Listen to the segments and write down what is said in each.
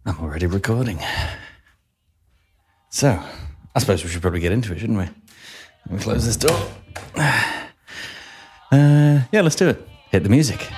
I'm already recording. So, I suppose we should probably get into it, shouldn't we? Let me close this door. Yeah, let's do it. Hit the music.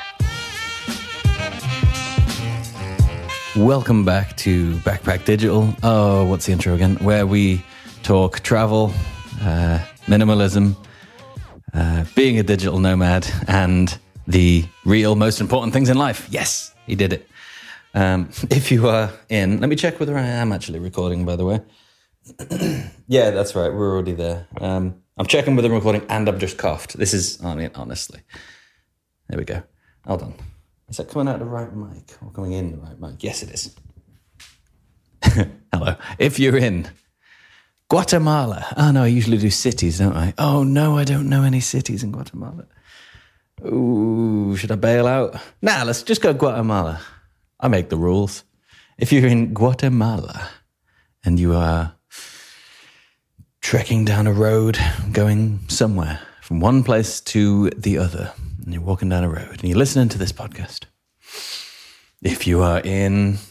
Welcome back to Backpack Digital. Oh, what's the intro again? Where we talk travel, minimalism, being a digital nomad, and the real most important things in life. Yes, he did it. If you are in, let me check whether I am actually recording, by the way. Yeah, that's right. We're already there. I'm checking whether I'm recording and I've just coughed. This is, honestly. There we go. Hold on. Is that coming out the right mic or coming in the right mic? Yes, it is. Hello. If you're in Guatemala. Oh, no, I usually do cities, don't I? Oh, no, I don't know any cities in Guatemala. Ooh, should I bail out? Nah, let's just go Guatemala. I make the rules. If you're in Guatemala and you are trekking down a road, going somewhere from one place to the other, and you're walking down a road and you're listening to this podcast. If you are in,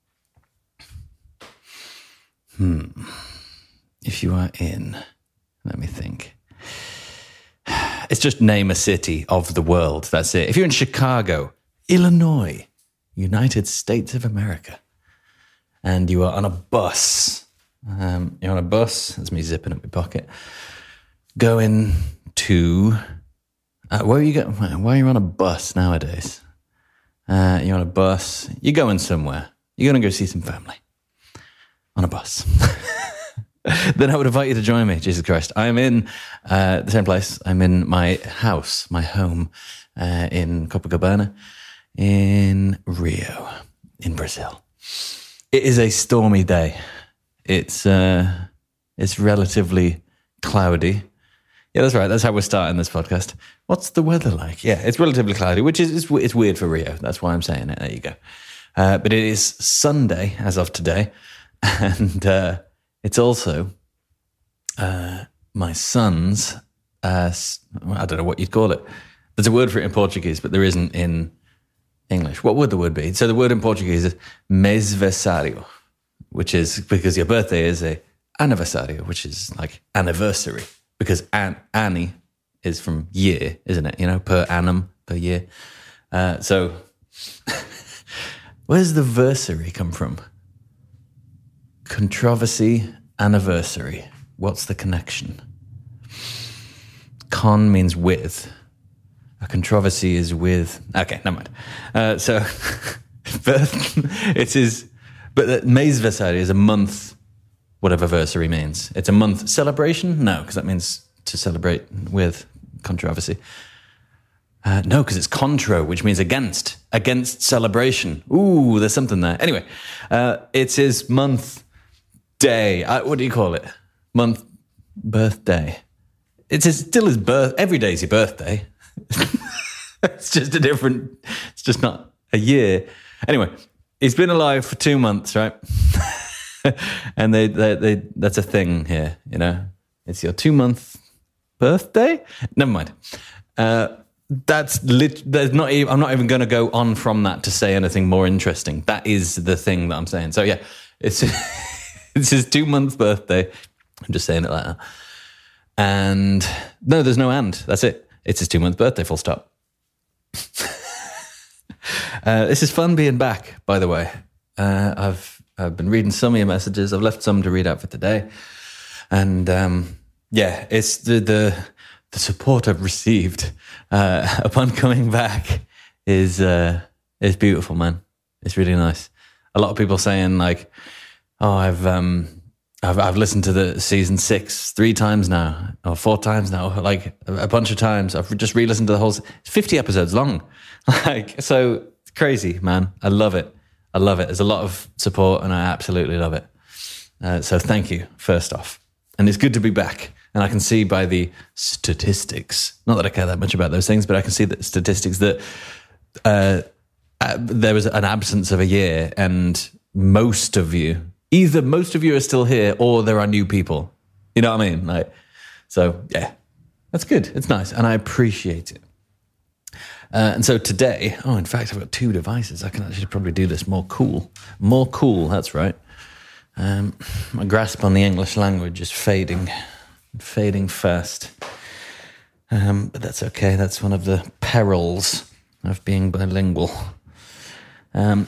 let me think. It's just name a city of the world. That's it. If you're in Chicago, Illinois, United States of America, and you are on a bus, that's me zipping up my pocket, going to, where are you going? Why are you on a bus nowadays? You're on a bus, you're going somewhere, you're going to go see some family on a bus. Then I would invite you to join me. Jesus Christ. I'm in the same place. I'm in my house, my home in Copacabana in Rio, in Brazil. It is a stormy day. It's relatively cloudy. Yeah, that's right. That's how we're starting this podcast. What's the weather like? Yeah, it's relatively cloudy, which is it's weird for Rio. That's why I'm saying it. There you go. But it is Sunday as of today, and it's also my son's. I don't know what you'd call it. There's a word for it in Portuguese, but there isn't in English. What would the word be? So the word in Portuguese is mêsversário, which is because your birthday is a aniversário, which is like anniversary, because anni is from year, isn't it? You know, per annum, per year. So where's the versary come from? Controversy, anniversary. What's the connection? Con means with. A controversy is with. Okay, never mind. So, it is. But mêsversário is a month, whatever versary means. It's a month celebration? No, because that means to celebrate with controversy. No, because it's contro, which means against celebration. Ooh, there's something there. Anyway, it's his month day. What do you call it? Month, birthday. Still his birth. Every day's your birthday. It's just not a year. Anyway, he's been alive for 2 months, right? And they that's a thing here, you know. It's your 2-month birthday. Never mind. There's not even. I'm not even going to go on from that to say anything more interesting. That is the thing that I'm saying. So yeah, it's it's his 2-month birthday. I'm just saying it like that. And no, there's no and. That's it. It's his 2-month birthday, full stop. This is fun being back, by the way. I've been reading some of your messages. I've left some to read out for today. And yeah, it's the support I've received upon coming back is beautiful, man. It's really nice. A lot of people saying like, oh, I've listened to the season 6 3 times now, or 4 times now, like a bunch of times. I've just re-listened to the whole. It's 50 episodes long, like so it's crazy, man. I love it. There's a lot of support, and I absolutely love it. So thank you, first off. And it's good to be back. And I can see by the statistics, not that I care that much about those things, but I can see the statistics that there was an absence of a year, and most of you are still here, or there are new people. You know what I mean? Like, so yeah, that's good. It's nice, and I appreciate it. And so today, in fact, I've got 2 devices. I can actually probably do this more cool. More cool, that's right. My grasp on the English language is fading fast. But that's okay. That's one of the perils of being bilingual. Right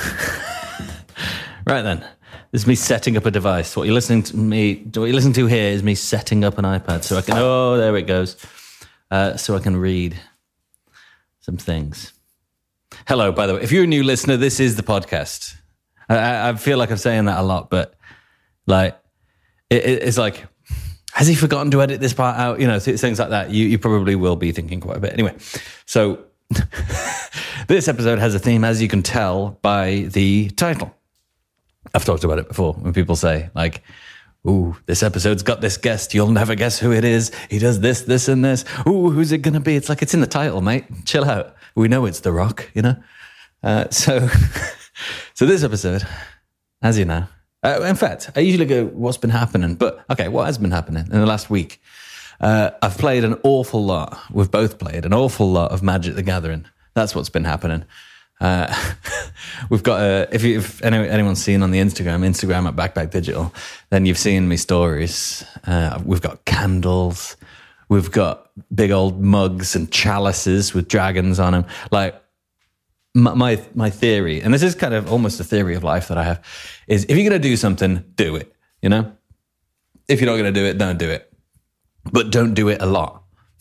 then, this is me setting up a device. What you're listening to here is me setting up an iPad so I can. Oh, there it goes. So I can read some things. Hello, by the way. If you're a new listener, this is the podcast. I feel like I'm saying that a lot, but like it's like, has he forgotten to edit this part out? Things like that. You probably will be thinking quite a bit. Anyway, so this episode has a theme, as you can tell by the title. I've talked about it before when people say like, ooh, this episode's got this guest. You'll never guess who it is. He does this, this, and this. Ooh, who's it going to be? It's like, it's in the title, mate. Chill out. We know it's The Rock, So this episode, as you know, in fact, I usually go, what's been happening? But, okay, what has been happening in the last week? I've played an awful lot. We've both played an awful lot of Magic the Gathering. That's what's been happening. We've got if anyone's seen on the Instagram at Backpack Digital, then you've seen me stories. We've got candles, we've got big old mugs and chalices with dragons on them. Like my theory, and this is kind of almost a theory of life that I have, is if you're going to do something, do it. If you're not going to do it, don't do it. But don't do it a lot.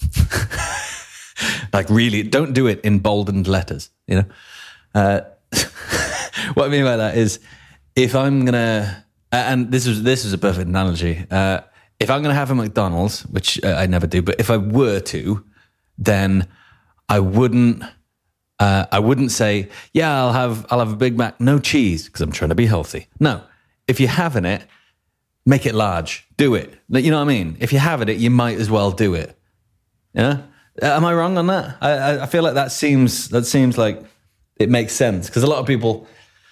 Like really, don't do it in boldened letters. What I mean by that is, if I'm gonna, and this is a perfect analogy. If I'm gonna have a McDonald's, which I never do, but if I were to, then I wouldn't say, yeah, I'll have a Big Mac, no cheese, because I'm trying to be healthy. No, if you're having it, make it large. Do it. You know what I mean? If you're having it, you might as well do it. Yeah. Am I wrong on that? I feel like that seems like it makes sense, because a lot of people,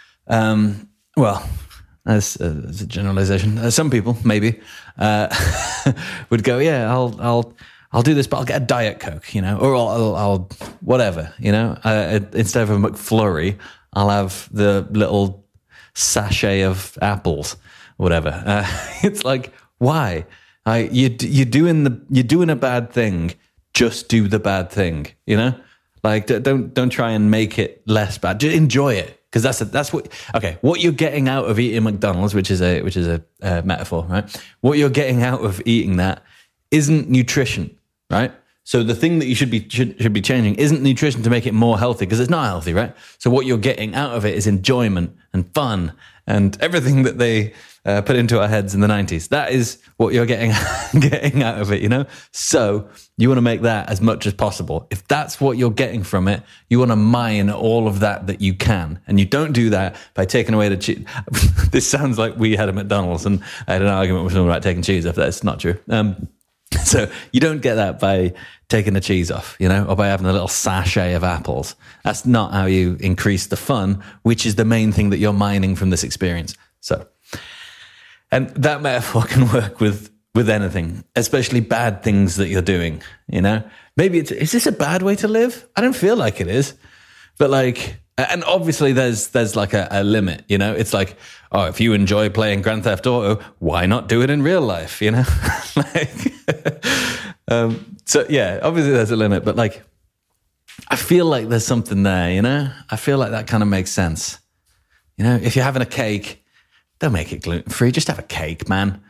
as a generalization, some people maybe would go, yeah, I'll do this, but I'll get a Diet Coke, or I'll whatever, instead of a McFlurry, I'll have the little sachet of apples, whatever. It's like, why? You're doing a bad thing. Just do the bad thing, Like, don't try and make it less bad. Just enjoy it, because that's what you're getting out of eating McDonald's, which is a metaphor, right? What you're getting out of eating that isn't nutrition, right? So the thing that you should be changing isn't nutrition to make it more healthy, because it's not healthy, right? So what you're getting out of it is enjoyment and fun and everything that they put into our heads in the 90s. That is what you're getting out of it, So you want to make that as much as possible. If that's what you're getting from it, you want to mine all of that you can. And you don't do that by taking away the cheese. This sounds like we had a McDonald's and I had an argument with someone about taking cheese off. That's not true. So you don't get that by taking the cheese off, or by having a little sachet of apples. That's not how you increase the fun, which is the main thing that you're mining from this experience. So, and that metaphor can work with anything, especially bad things that you're doing, Maybe is this a bad way to live? I don't feel like it is. But like, and obviously there's like a limit, It's like, oh, if you enjoy playing Grand Theft Auto, why not do it in real life, Like, so yeah, obviously there's a limit, but like, I feel like there's something there, I feel like that kind of makes sense. If you're having a cake, don't make it gluten-free. Just have a cake, man.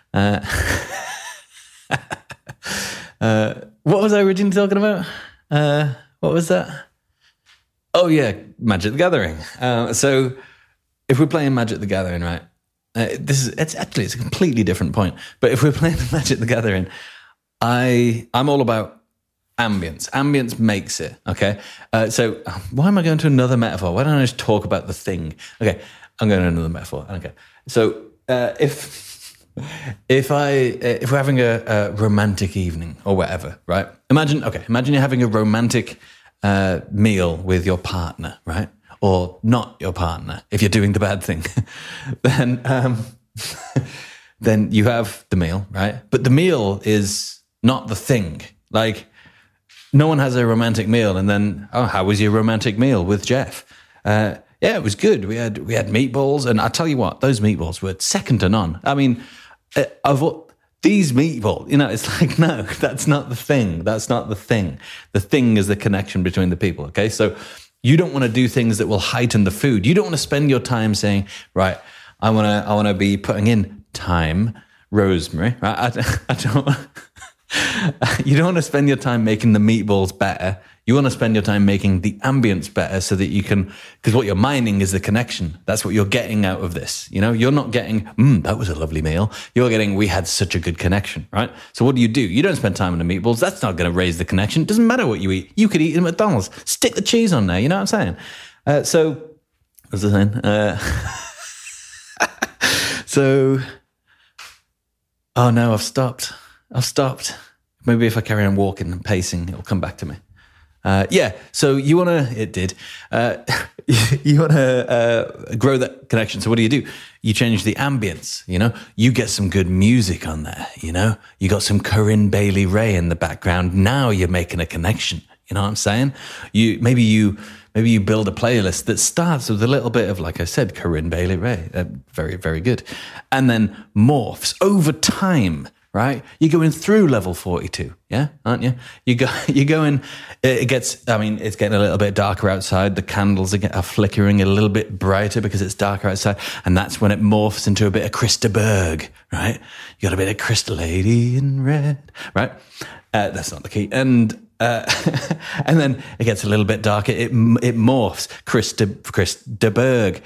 What was I originally talking about? What was that? Oh yeah, Magic the Gathering. So if we're playing Magic the Gathering, right? It's a completely different point. But if we're playing Magic the Gathering, I'm all about ambience. Ambience makes it. Okay. So why am I going to another metaphor? Why don't I just talk about the thing? Okay, I'm going to another metaphor. Okay. So if we're having a romantic evening or whatever, right? Imagine you're having a romantic meal with your partner, right? Or not your partner, if you're doing the bad thing. Then you have the meal, right? But the meal is not the thing. Like, no one has a romantic meal and then, oh, how was your romantic meal with Jeff? Yeah, it was good. We had meatballs, and I tell you what, those meatballs were second to none. I mean, these meatballs, it's like, no, that's not the thing. That's not the thing. The thing is the connection between the people. Okay, so you don't want to do things that will heighten the food. You don't want to spend your time saying, right, I want to be putting in thyme, rosemary. Right? I don't. You don't want to spend your time making the meatballs better. You want to spend your time making the ambience better so that you can, because what you're mining is the connection. That's what you're getting out of this. You're not getting, that was a lovely meal. You're getting, we had such a good connection, right? So what do? You don't spend time on the meatballs. That's not going to raise the connection. It doesn't matter what you eat. You could eat at McDonald's. Stick the cheese on there. You know what I'm saying? So, what was I saying? Oh no, I've stopped. Maybe if I carry on walking and pacing, it'll come back to me. So you want to, you want to grow that connection. So what do? You change the ambience, you get some good music on there, you got some Corinne Bailey Rae in the background. Now you're making a connection. You know what I'm saying? Maybe you build a playlist that starts with a little bit of, like I said, Corinne Bailey Rae, very, very good. And then morphs over time. Right? You're going through level 42, yeah, aren't you? You're going, it's getting a little bit darker outside. The candles are flickering a little bit brighter because it's darker outside. And that's when it morphs into a bit of Krista Berg, right? You got a bit of Krista Lady in Red, right? That's not the key. And then it gets a little bit darker. It morphs Krista Berg,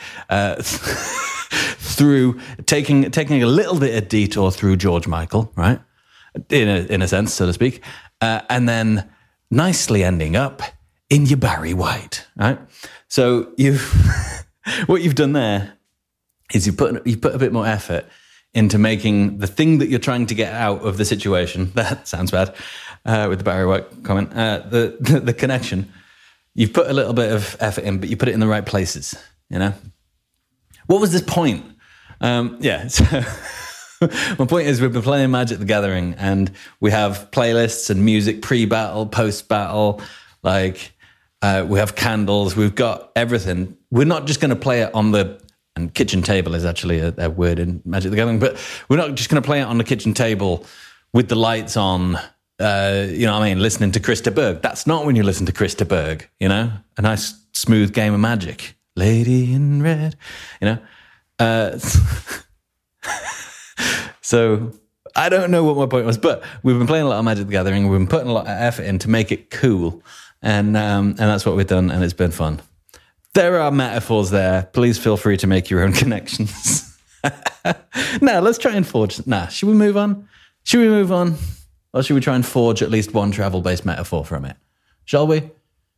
through taking a little bit of detour through George Michael, right? In a sense, so to speak, and then nicely ending up in your Barry White, right? So what you've done there is you put a bit more effort into making the thing that you're trying to get out of the situation. That sounds bad with the Barry White comment. The connection. You've put a little bit of effort in, but you put it in the right places. What was this point? So my point is we've been playing Magic the Gathering and we have playlists and music pre-battle, post-battle, we have candles, we've got everything. We're not just going to play it on and kitchen table is actually a word in Magic the Gathering, but we're not just going to play it on the kitchen table with the lights on, listening to Krista Berg. That's not when you listen to Krista Berg, a nice smooth game of Magic. Lady in Red, So I don't know what my point was, but we've been playing a lot of Magic the Gathering. We've been putting a lot of effort in to make it cool, and that's what we've done, and it's been fun. There are metaphors there. Please feel free to make your own connections. Now let's try and forge. Should we move on? Or should we try and forge at least one travel-based metaphor from it? Shall we?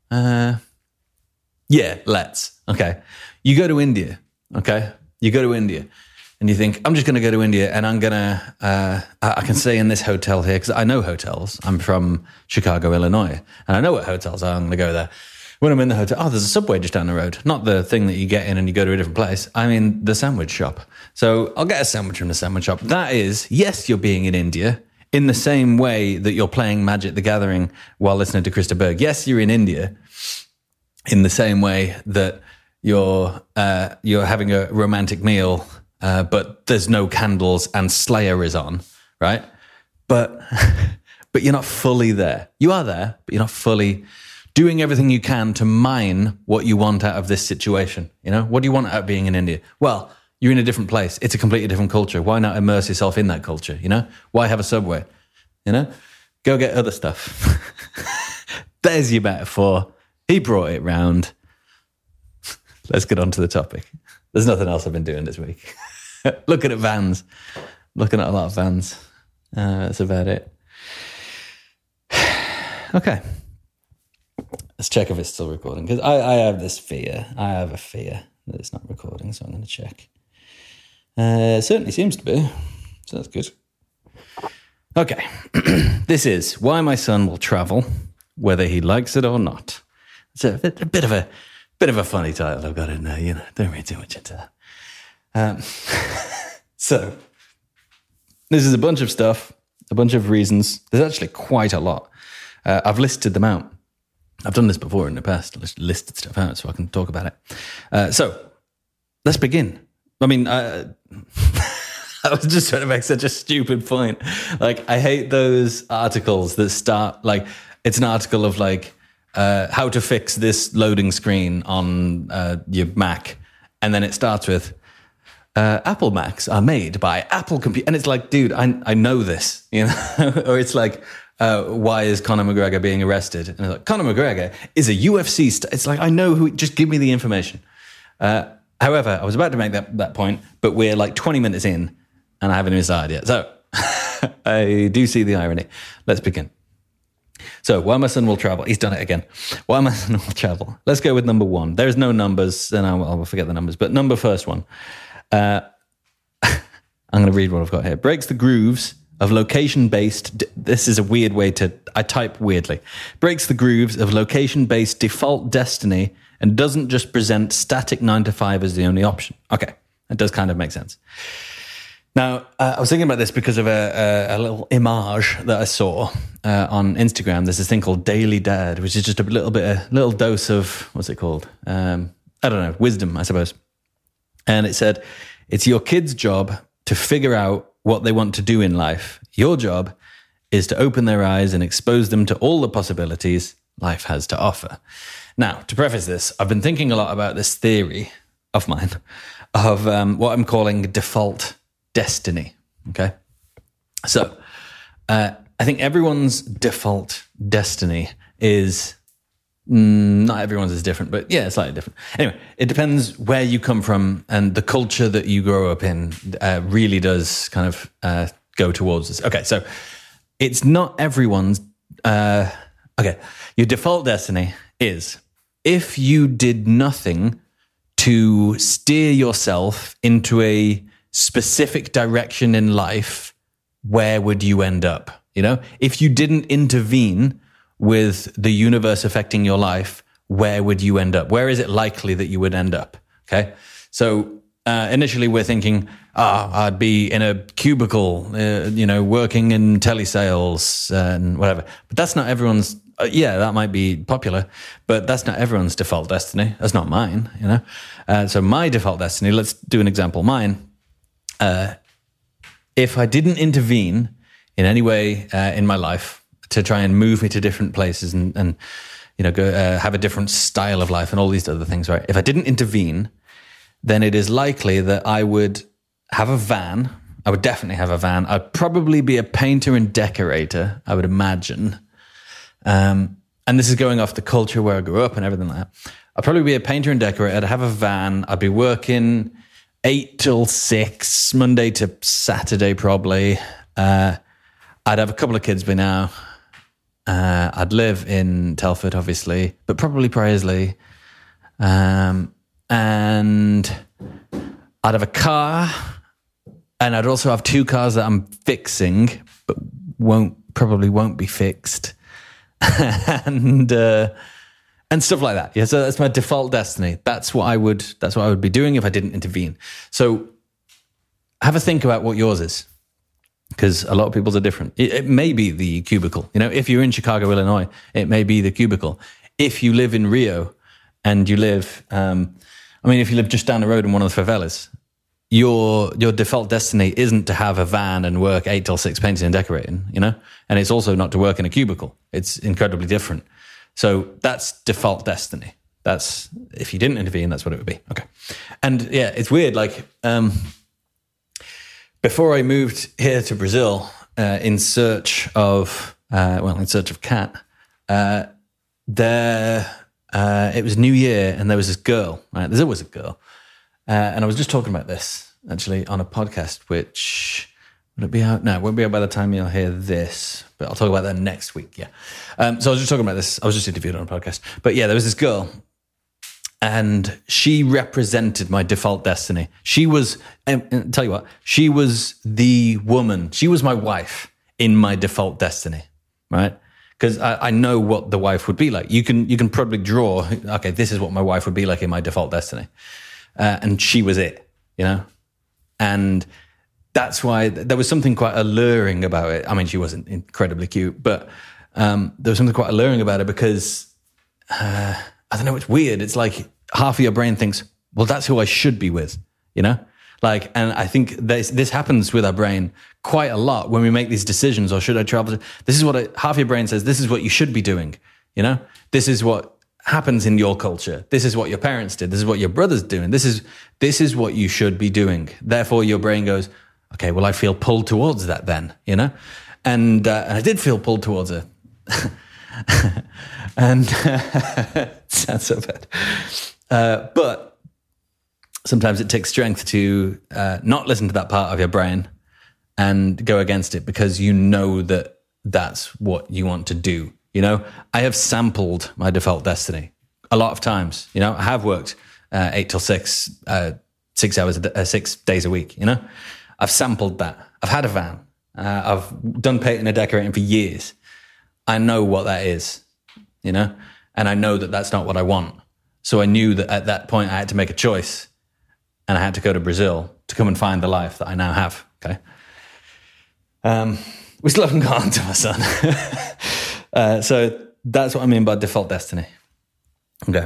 Yeah, let's. Okay. You go to India, okay? And you think, I'm just going to go to India and I'm going to, I can stay in this hotel here because I know hotels. I'm from Chicago, Illinois, and I know what hotels are. I'm going to go there. When I'm in the hotel, there's a Subway just down the road. Not the thing that you get in and you go to a different place. I mean, the sandwich shop. So I'll get a sandwich from the sandwich shop. That is, yes, you're being in India in the same way that you're playing Magic the Gathering while listening to Krista Berg. Yes, you're in India in the same way that you're having a romantic meal, but there's no candles and Slayer is on, right? But you're not fully there. You are there, but you're not fully doing everything you can to mine what you want out of this situation. What do you want out of being in India? Well, you're in a different place. It's a completely different culture. Why not immerse yourself in that culture? Why have a Subway? Go get other stuff. There's your metaphor. He brought it round. Let's get on to the topic. There's nothing else I've been doing this week. Looking at vans. Looking at a lot of vans. That's about it. Okay. Let's check if it's still recording. Because I have this fear. I have a fear that it's not recording, so I'm going to check. It certainly seems to be. So that's good. Okay. This is Why My Son Will Travel, Whether He Likes It or Not. It's a bit of a funny title I've got in there, don't read too much into that. So, this is a bunch of stuff, a bunch of reasons. There's actually quite a lot. I've listed them out. I've done this before in the past, listed stuff out so I can talk about it. So let's begin. I mean, I was just trying to make such a stupid point. Like, I hate those articles that start like, it's an article of like, how to fix this loading screen on your Mac. And then it starts with, Apple Macs are made by Apple Computer. And it's like, dude, I know this, you know? Or it's like, why is Conor McGregor being arrested? And it's like, Conor McGregor is a UFC It's like, I know who, just give me the information. However, I was about to make that point, but we're like 20 minutes in and I haven't even started yet. So I do see the irony. Let's begin. So, why my son will travel. He's done it again. Why my son will travel. Let's go with number one. There's no numbers, and I'll forget the numbers. But first one. I'm going to read what I've got here. Breaks the grooves of location-based... This is a weird way to... I type weirdly. Breaks the grooves of location-based default destiny and doesn't just present static 9 to 5 as the only option. Okay, that does kind of make sense. Now, I was thinking about this because of a little image that I saw on Instagram. There's this thing called Daily Dad, which is just a little dose of, what's it called? I don't know, wisdom, I suppose. And it said, it's your kid's job to figure out what they want to do in life. Your job is to open their eyes and expose them to all the possibilities life has to offer. Now, to preface this, I've been thinking a lot about this theory of mine of what I'm calling default destiny. Okay. So I think everyone's default destiny is not everyone's is different, but yeah, slightly different. Anyway, it depends where you come from, and the culture that you grow up in really does kind of go towards this. Okay. So it's not everyone's. Okay. Your default destiny is if you did nothing to steer yourself into a specific direction in life, where would you end up? You know, if you didn't intervene with the universe affecting your life, where would you end up? Where is it likely that you would end up? Okay. So initially we're thinking, I'd be in a cubicle, working in telesales and whatever. But that's not everyone's. Yeah, that might be popular, but that's not everyone's default destiny. That's not mine, you know? So my default destiny, let's do an example. Mine, if I didn't intervene in any way in my life to try and move me to different places and go have a different style of life and all these other things, right? If I didn't intervene, then it is likely that I would have a van. I would definitely have a van. I'd probably be a painter and decorator, I would imagine. And this is going off the culture where I grew up and everything like that. I'd probably be a painter and decorator. I'd have a van. I'd be working 8 till 6, Monday to Saturday, probably. I'd have a couple of kids by now. I'd live in Telford, obviously, but probably Priorsley. And I'd have a car, and I'd also have 2 cars that I'm fixing, but probably won't be fixed. And stuff like that. Yeah, so that's my default destiny. That's what I would be doing if I didn't intervene. So have a think about what yours is, because a lot of people's are different. It may be the cubicle. You know, if you're in Chicago, Illinois, it may be the cubicle. If you live in Rio and you live, if you live just down the road in one of the favelas, your default destiny isn't to have a van and work 8 till 6 painting and decorating, you know? And it's also not to work in a cubicle. It's incredibly different. So that's default destiny. That's, if you didn't intervene, that's what it would be. Okay. And yeah, it's weird. Like, before I moved here to Brazil, in search of Kat, it was New Year and there was this girl, right? There's always a girl. And I was just talking about this actually on a podcast, which would it be out? No, it won't be out by the time you'll hear this, but I'll talk about that next week. Yeah. So I was just talking about this. I was just interviewed on a podcast, but yeah, there was this girl and she represented my default destiny. She was, and tell you what, she was the woman. She was my wife in my default destiny, right? Because I know what the wife would be like. You can probably draw, okay, this is what my wife would be like in my default destiny. And she was it, you know? And that's why there was something quite alluring about it. I mean, she wasn't incredibly cute, but there was something quite alluring about it because, I don't know, it's weird. It's like half of your brain thinks, well, that's who I should be with, you know? Like, and I think this happens with our brain quite a lot when we make these decisions. Or should I travel? This is what half your brain says. This is what you should be doing. You know, this is what happens in your culture. This is what your parents did. This is what your brother's doing. This is what you should be doing. Therefore, your brain goes, okay, well, I feel pulled towards that then. You know, and I did feel pulled towards it, and it sounds so bad, but. Sometimes it takes strength to not listen to that part of your brain and go against it because you know that that's what you want to do. You know, I have sampled my default destiny a lot of times. You know, I have worked 8 till 6, 6 hours, 6 days a week. You know, I've sampled that. I've had a van. I've done painting and decorating for years. I know what that is, you know, and I know that that's not what I want. So I knew that at that point I had to make a choice. And I had to go to Brazil to come and find the life that I now have. Okay, we still haven't gone to my son, so that's what I mean by default destiny. Okay,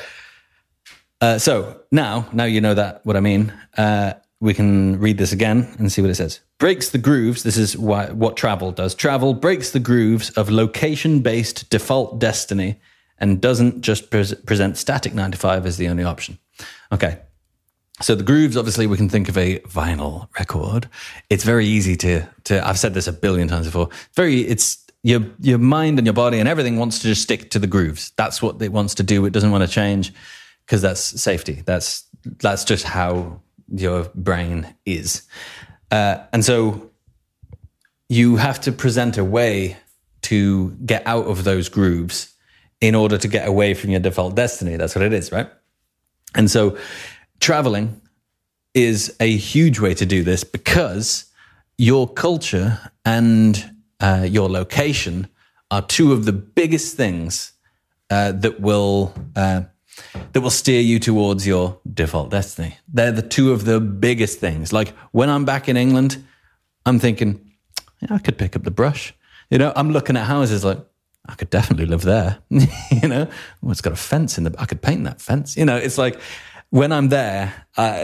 so now you know that what I mean. We can read this again and see what it says. Breaks the grooves. This is what travel does. Travel breaks the grooves of location-based default destiny and doesn't just present static 9 to 5 as the only option. Okay. So the grooves, obviously, we can think of a vinyl record. It's very easy to I've said this a billion times before. It's your mind and your body and everything wants to just stick to the grooves. That's what it wants to do. It doesn't want to change because that's safety. That's just how your brain is. And so you have to present a way to get out of those grooves in order to get away from your default destiny. That's what it is, right? And so traveling is a huge way to do this because your culture and your location are two of the biggest things that will steer you towards your default destiny. They're the two of the biggest things. Like when I'm back in England, I'm thinking, yeah, I could pick up the brush. You know, I'm looking at houses like, I could definitely live there. You know, oh, it's got a fence I could paint that fence. You know, it's like, when I'm there,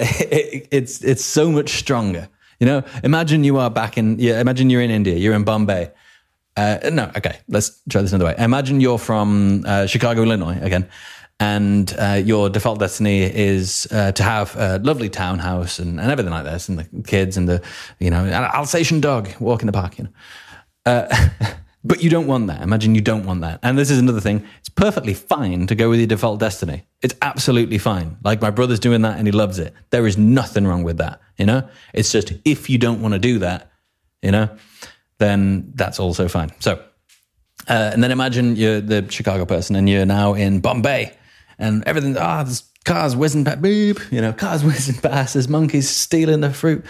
it's so much stronger. You know, imagine you're in India, you're in Bombay. No, okay, let's try this another way. Imagine you're from Chicago, Illinois again, and your default destiny is to have a lovely townhouse and everything like this, and the kids and the, you know, an Alsatian dog walk in the park, you know. But you don't want that. Imagine you don't want that. And this is another thing. It's perfectly fine to go with your default destiny. It's absolutely fine. Like my brother's doing that and he loves it. There is nothing wrong with that, you know? It's just if you don't want to do that, you know, then that's also fine. So, and then imagine you're the Chicago person and you're now in Bombay and everything, there's cars whizzing past, beep, you know, cars whizzing past, there's monkeys stealing the fruit.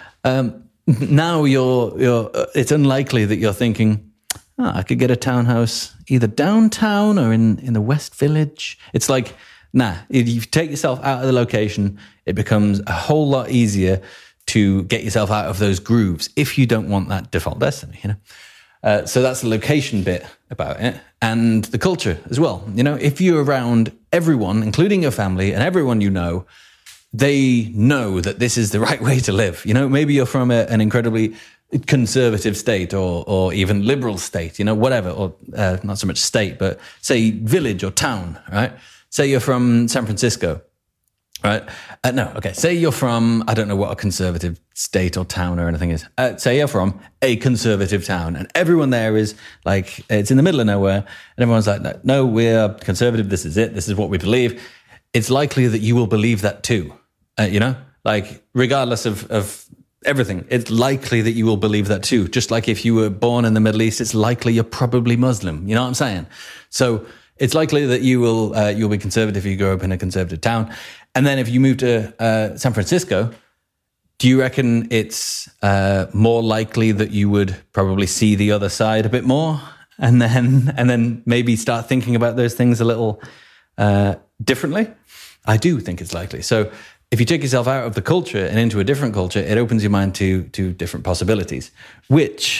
Now it's unlikely that you're thinking, I could get a townhouse either downtown or in the West Village. It's like, nah, if you take yourself out of the location, it becomes a whole lot easier to get yourself out of those grooves if you don't want that default destiny, you know? So that's the location bit about it and the culture as well. You know, if you're around everyone, including your family and everyone you know, they know that this is the right way to live. You know, maybe you're from an incredibly conservative state or even liberal state, you know, whatever, or not so much state, but say village or town, right? Say you're from San Francisco, right? Say you're from, I don't know what a conservative state or town or anything is. Say you're from a conservative town and everyone there is like, it's in the middle of nowhere and everyone's like, no, we're conservative. This is it. This is what we believe. It's likely that you will believe that too, you know, like regardless of everything, it's likely that you will believe that too. Just like if you were born in the Middle East, it's likely you're probably Muslim. You know what I'm saying? So it's likely that you'll be conservative if you grow up in a conservative town. And then if you move to San Francisco, do you reckon it's more likely that you would probably see the other side a bit more, and then maybe start thinking about those things a little differently? I do think it's likely. So if you take yourself out of the culture and into a different culture, it opens your mind to different possibilities, which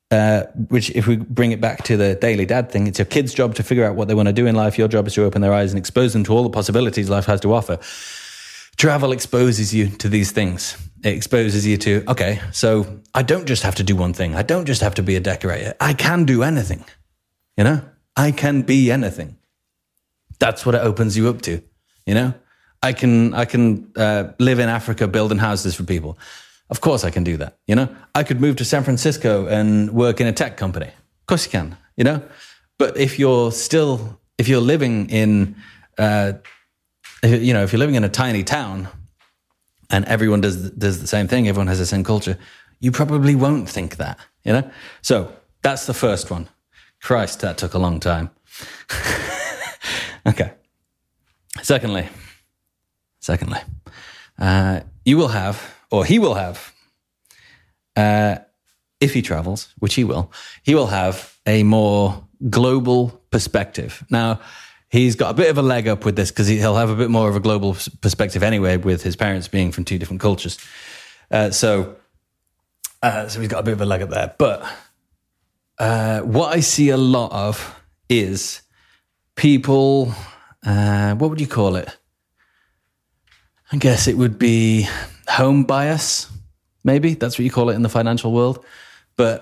which if we bring it back to the daily dad thing, it's your kid's job to figure out what they want to do in life. Your job is to open their eyes and expose them to all the possibilities life has to offer. Travel exposes you to these things. It exposes you to, okay, so I don't just have to do one thing. I don't just have to be a decorator. I can do anything, you know? I can be anything. That's what it opens you up to, you know? I can live in Africa building houses for people. Of course I can do that, you know? I could move to San Francisco and work in a tech company. Of course you can, you know? But if you're living in, if you're living in a tiny town and everyone does the same thing, everyone has the same culture, you probably won't think that, you know? So that's the first one. Christ, that took a long time. Okay. Secondly, you will have, or he will have, if he travels, which he will have a more global perspective. Now, he's got a bit of a leg up with this because he'll have a bit more of a global perspective anyway, with his parents being from two different cultures. So he's got a bit of a leg up there. But what I see a lot of is people, what would you call it? I guess it would be home bias, maybe. That's what you call it in the financial world. But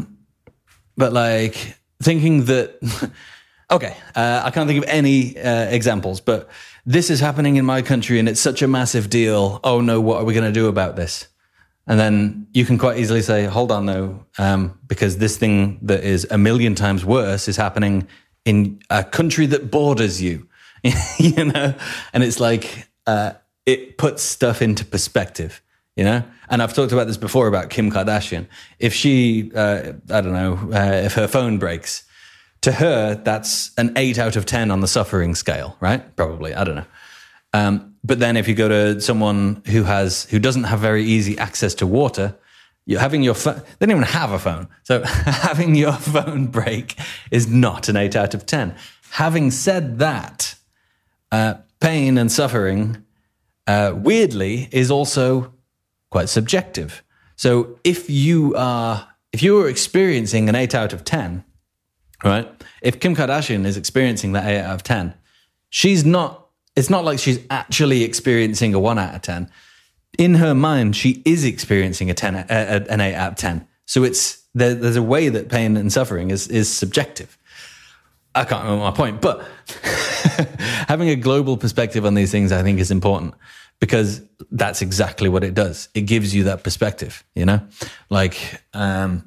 like thinking that, okay, I can't think of any examples, but this is happening in my country and it's such a massive deal. Oh no, what are we going to do about this? And then you can quite easily say, hold on though, because this thing that is a million times worse is happening in a country that borders you, you know? And it's like, it puts stuff into perspective, you know? And I've talked about this before about Kim Kardashian. If she, if her phone breaks, to her, that's an 8 out of 10 on the suffering scale, right? Probably, I don't know. But then if you go to someone who doesn't have very easy access to water, you're having your phone, they don't even have a phone. So having your phone break is not an 8 out of 10. Having said that, pain and suffering, weirdly, is also quite subjective. So if you are experiencing an 8 out of 10, right? If Kim Kardashian is experiencing that 8 out of 10, it's not like she's actually experiencing a 1 out of 10. In her mind, she is experiencing an 8 out of 10. So there's a way that pain and suffering is subjective. I can't remember my point, but having a global perspective on these things, I think, is important because that's exactly what it does. It gives you that perspective, you know? Like, well,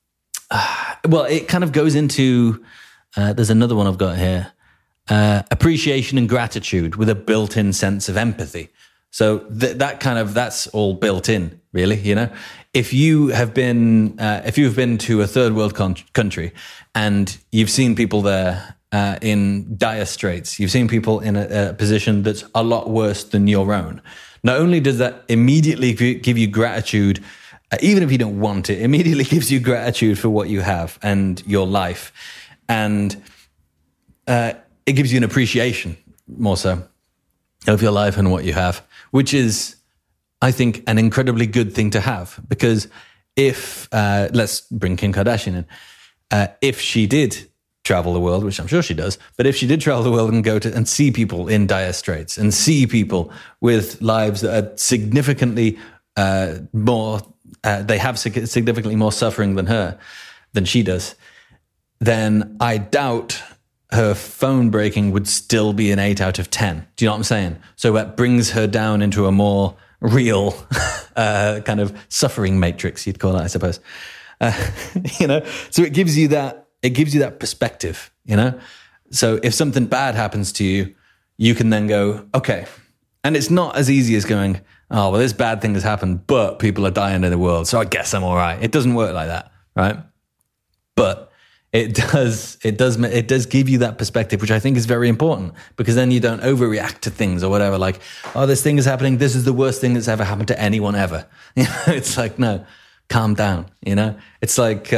it kind of goes into, there's another one I've got here, appreciation and gratitude with a built-in sense of empathy. So that's all built in, really, you know? If you've been to a third world country and you've seen people there in dire straits, you've seen people in a position that's a lot worse than your own, not only does that immediately give you gratitude, even if you don't want it, immediately gives you gratitude for what you have and your life. And it gives you an appreciation more so of your life and what you have, which is, I think, an incredibly good thing to have. Because if, let's bring Kim Kardashian in, if she did travel the world, which I'm sure she does, but if she did travel the world and go to and see people in dire straits and see people with lives that are significantly more, they have significantly more suffering than she does, then I doubt her phone breaking would still be an 8 out of 10. Do you know what I'm saying? So that brings her down into a more real kind of suffering matrix, you'd call it, I suppose. You know, so it gives you that perspective, you know? So if something bad happens to you, you can then go, okay. And it's not as easy as going, oh, well, this bad thing has happened, but people are dying in the world, so I guess I'm all right. It doesn't work like that, right? But it does give you that perspective, which I think is very important, because then you don't overreact to things or whatever. Like, oh, this thing is happening. This is the worst thing that's ever happened to anyone ever. You know, it's like, no, calm down. You know, it's like,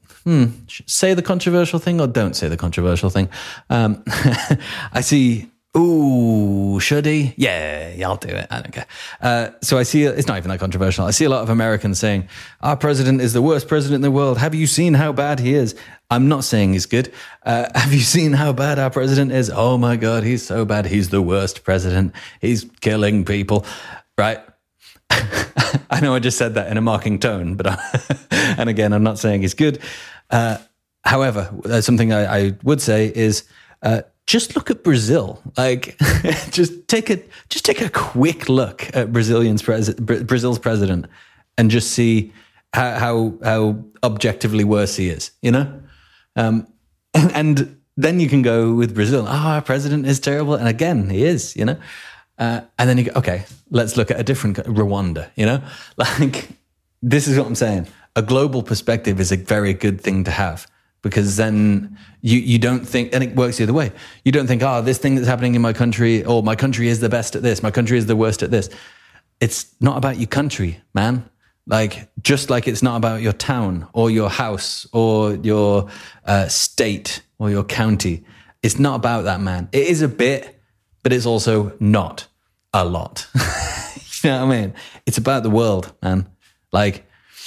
say the controversial thing or don't say the controversial thing. I see Ooh, should he? Yeah, I'll do it. I don't care. So I see, it's not even that controversial. I see a lot of Americans saying, our president is the worst president in the world. Have you seen how bad he is? I'm not saying he's good. Have you seen how bad our president is? Oh my God, he's so bad. He's the worst president. He's killing people, right? I know I just said that in a mocking tone, but and again, I'm not saying he's good. However, something I would say is, just look at Brazil. Like, just take a quick look at Brazil's president, and just see how objectively worse he is. You know, and then you can go with Brazil. Our president is terrible, and again, he is. You know, and then you go, okay, let's look at a different Rwanda. You know, like, this is what I'm saying. A global perspective is a very good thing to have. Because then you don't think, and it works the other way. You don't think, this thing that's happening in my country, or my country is the best at this, my country is the worst at this. It's not about your country, man. Like, just like it's not about your town or your house or your state or your county. It's not about that, man. It is a bit, but it's also not a lot. You know what I mean? It's about the world, man. Like,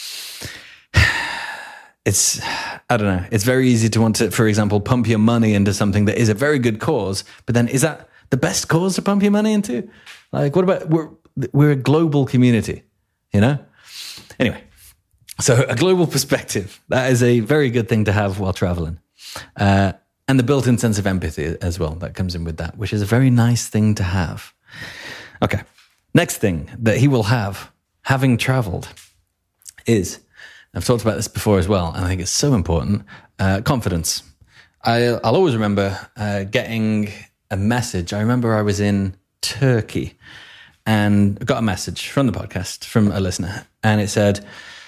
I don't know. It's very easy to want to, for example, pump your money into something that is a very good cause, but then is that the best cause to pump your money into? Like, what about, we're a global community, you know? Anyway, so a global perspective, that is a very good thing to have while traveling. And the built-in sense of empathy as well, that comes in with that, which is a very nice thing to have. Okay. Next thing that he will have, having traveled, is, I've talked about this before as well, and I think it's so important, confidence. I'll always remember getting a message. I remember I was in Turkey and got a message from the podcast from a listener, and it said,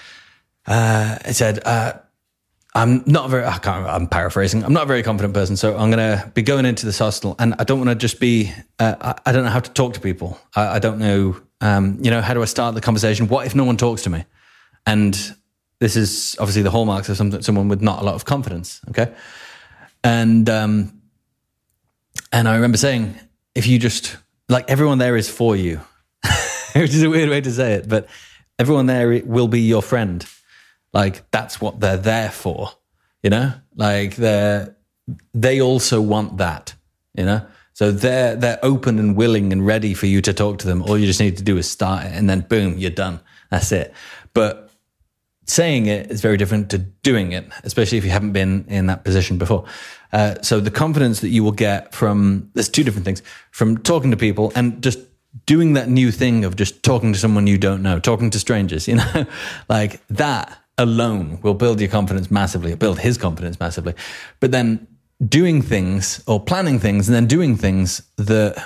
I'm paraphrasing, I'm not a very confident person, so I'm going to be going into this hostel, and I don't want to just be, I don't know how to talk to people. I don't know, how do I start the conversation? What if no one talks to me? And this is obviously the hallmarks of someone with not a lot of confidence, okay? And I remember saying, if you just, like, everyone there is for you, which is a weird way to say it, but everyone there will be your friend. Like, that's what they're there for, you know? Like, they also want that, you know? So they're open and willing and ready for you to talk to them. All you just need to do is start it, and then boom, you're done. That's it. But saying it is very different to doing it, especially if you haven't been in that position before. So the confidence that you will get from, there's two different things, from talking to people and just doing that new thing of just talking to someone you don't know, talking to strangers, you know, like that alone will build your confidence massively, build his confidence massively. But then doing things or planning things and then doing things that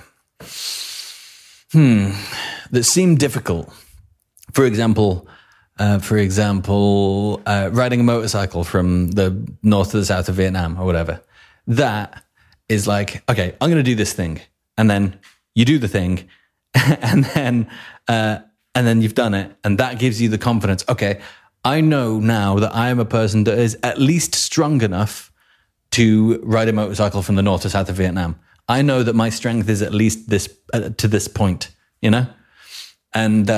seem difficult. For example, riding a motorcycle from the north to the south of Vietnam or whatever. That is like, okay, I'm going to do this thing. And then you do the thing and then you've done it. And that gives you the confidence. Okay, I know now that I am a person that is at least strong enough to ride a motorcycle from the north to south of Vietnam. I know that my strength is at least this to this point, you know? And,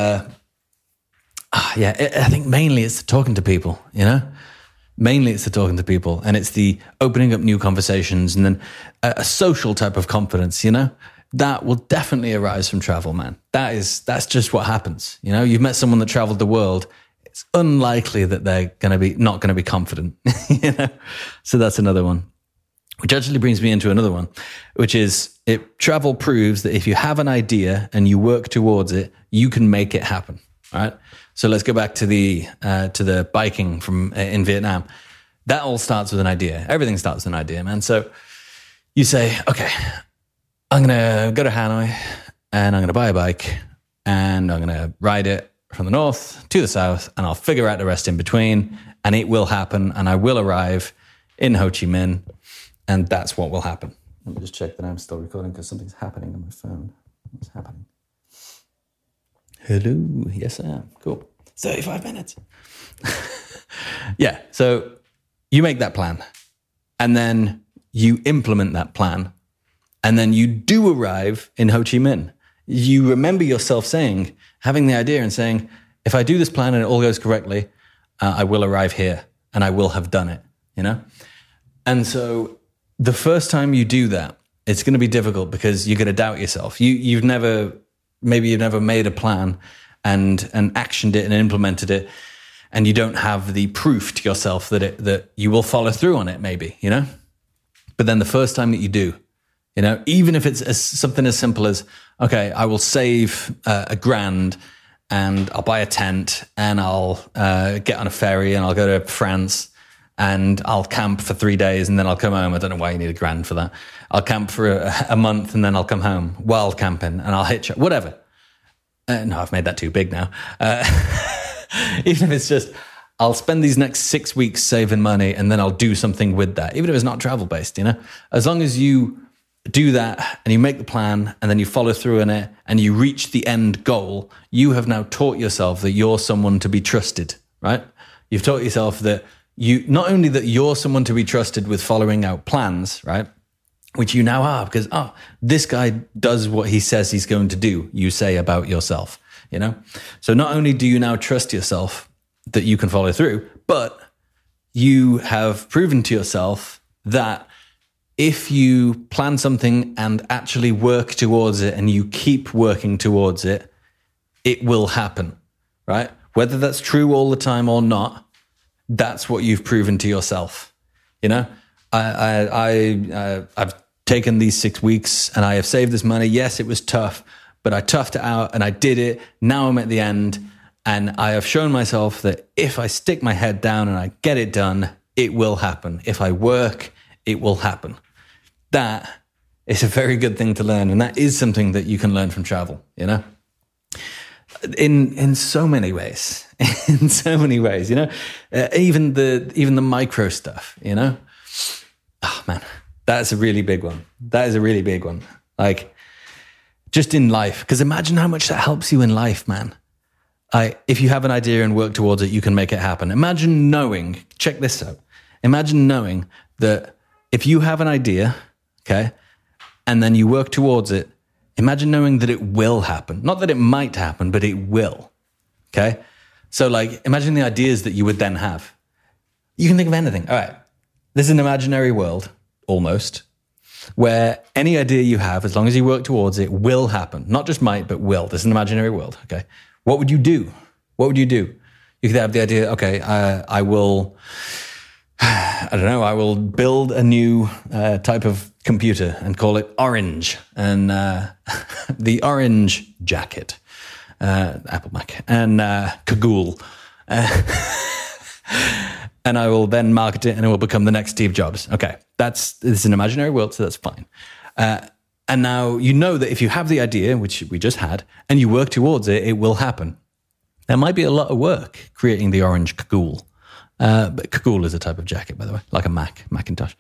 I think mainly it's the talking to people, you know? Mainly it's the talking to people, and it's the opening up new conversations, and then a social type of confidence, you know? That will definitely arise from travel, man. That's just what happens, you know? You've met someone that traveled the world. It's unlikely that they're not going to be confident, you know? So that's another one. Which actually brings me into another one, which is travel proves that if you have an idea and you work towards it, you can make it happen. All right. So let's go back to the biking in Vietnam. That all starts with an idea. Everything starts with an idea, man. So you say, okay, I'm going to go to Hanoi and I'm going to buy a bike and I'm going to ride it from the north to the south, and I'll figure out the rest in between, and it will happen, and I will arrive in Ho Chi Minh, and that's what will happen. Let me just check that I'm still recording because something's happening on my phone. What's happening? Hello. Yes, I am. Cool. 35 minutes. Yeah. So you make that plan and then you implement that plan And then you do arrive in Ho Chi Minh. You remember yourself having the idea and saying, if I do this plan and it all goes correctly, I will arrive here and I will have done it, And so the first time you do that, it's going to be difficult because you're going to doubt yourself. You've never made a plan and actioned it and implemented it, and you don't have the proof to yourself that you will follow through on it, maybe, But then the first time that you do, even if it's something as simple as, okay, I will save $1,000 and I'll buy a tent and I'll get on a ferry and I'll go to France and I'll camp for 3 days and then I'll come home. I don't know why you need $1,000 for that. I'll camp for a month and then I'll come home while camping and I'll hitch, whatever. No, I've made that too big now. Even if it's just, I'll spend these next 6 weeks saving money and then I'll do something with that, even if it's not travel based, As long as you do that and you make the plan and then you follow through on it and you reach the end goal, you have now taught yourself that you're someone to be trusted, right? You've taught yourself that not only that you're someone to be trusted with following out plans, right? Which you now are because, this guy does what he says he's going to do, you say about yourself, So not only do you now trust yourself that you can follow through, but you have proven to yourself that if you plan something and actually work towards it and you keep working towards it, it will happen, right? Whether that's true all the time or not, that's what you've proven to yourself. I've taken these 6 weeks and I have saved this money. Yes, it was tough, but I toughed it out and I did it. Now I'm at the end and I have shown myself that if I stick my head down and I get it done, it will happen. If I work, it will happen. That is a very good thing to learn. And that is something that you can learn from travel, in so many ways, even the micro stuff, Oh man, that's a really big one. That is a really big one. Like just in life, because imagine how much that helps you in life, man. If you have an idea and work towards it, you can make it happen. Imagine knowing, check this out. Imagine knowing that if you have an idea, okay, and then you work towards it, imagine knowing that it will happen. Not that it might happen, but it will, okay? So like, imagine the ideas that you would then have. You can think of anything. All right, this is an imaginary world, almost, where any idea you have, as long as you work towards it, will happen. Not just might, but will. This is an imaginary world, okay? What would you do? What would you do? You could have the idea, okay, I will build a new type of computer and call it Orange. And the Orange Jacket, Apple Mac, and Kaggle. And I will then market it and it will become the next Steve Jobs. Okay, this is an imaginary world, so that's fine. And now you know that if you have the idea, which we just had, and you work towards it, it will happen. There might be a lot of work creating the Orange Kaggle. But Kaggle is a type of jacket, by the way, like a Macintosh.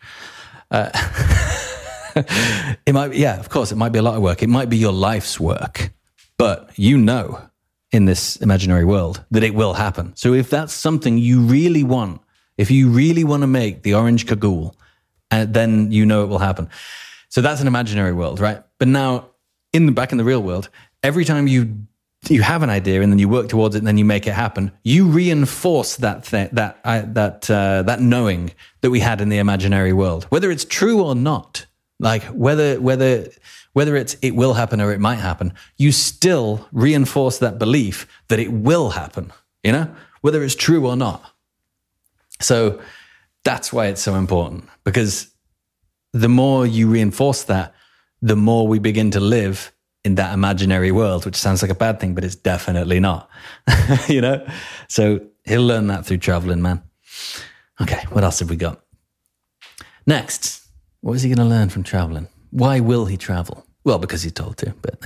It might, of course, it might be a lot of work. It might be your life's work, but in this imaginary world that it will happen. So if that's something you really want, if you really want to make the Orange Kaggle, then it will happen. So that's an imaginary world, right? But now, back in the real world, every time you have an idea and then you work towards it and then you make it happen, you reinforce that knowing that we had in the imaginary world, whether it's true or not. Like whether it's it will happen or it might happen, you still reinforce that belief that it will happen, whether it's true or not. So that's why it's so important, because the more you reinforce that, the more we begin to live in that imaginary world, which sounds like a bad thing, but it's definitely not, So he'll learn that through traveling, man. Okay, what else have we got? Next, what is he going to learn from traveling? Why will he travel? Well, because he's told to, but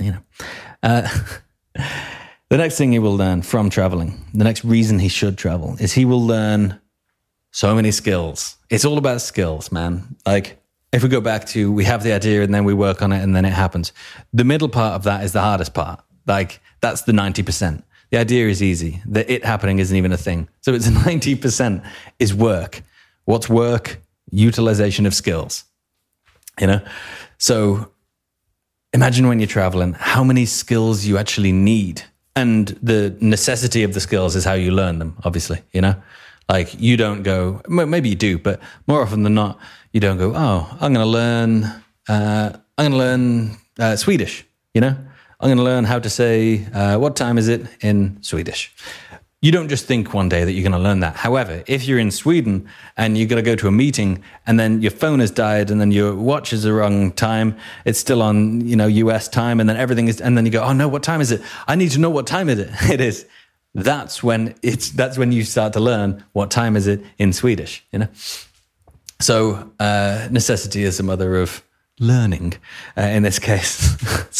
the next thing he will learn from traveling, the next reason he should travel, is he will learn so many skills. It's all about skills, man. Like, if we go back to, we have the idea and then we work on it and then it happens. The middle part of that is the hardest part. Like, that's the 90%. The idea is easy. The it happening isn't even a thing. So it's 90% is work. What's work? Utilization of skills. So imagine when you're traveling, how many skills you actually need. And the necessity of the skills is how you learn them, obviously, you know? Like you don't go, maybe you do, but more often than not, you don't go, oh, I'm going to learn Swedish, you know? I'm going to learn how to say, what time is it in Swedish? You don't just think one day that you're going to learn that. However, if you're in Sweden and you've got to go to a meeting and then your phone has died and then your watch is the wrong time, it's still on, US time, and then everything is, and then you go, oh no, what time is it? I need to know what time it is. That's when you start to learn what time is it in Swedish, you know? So necessity is the mother of learning in this case.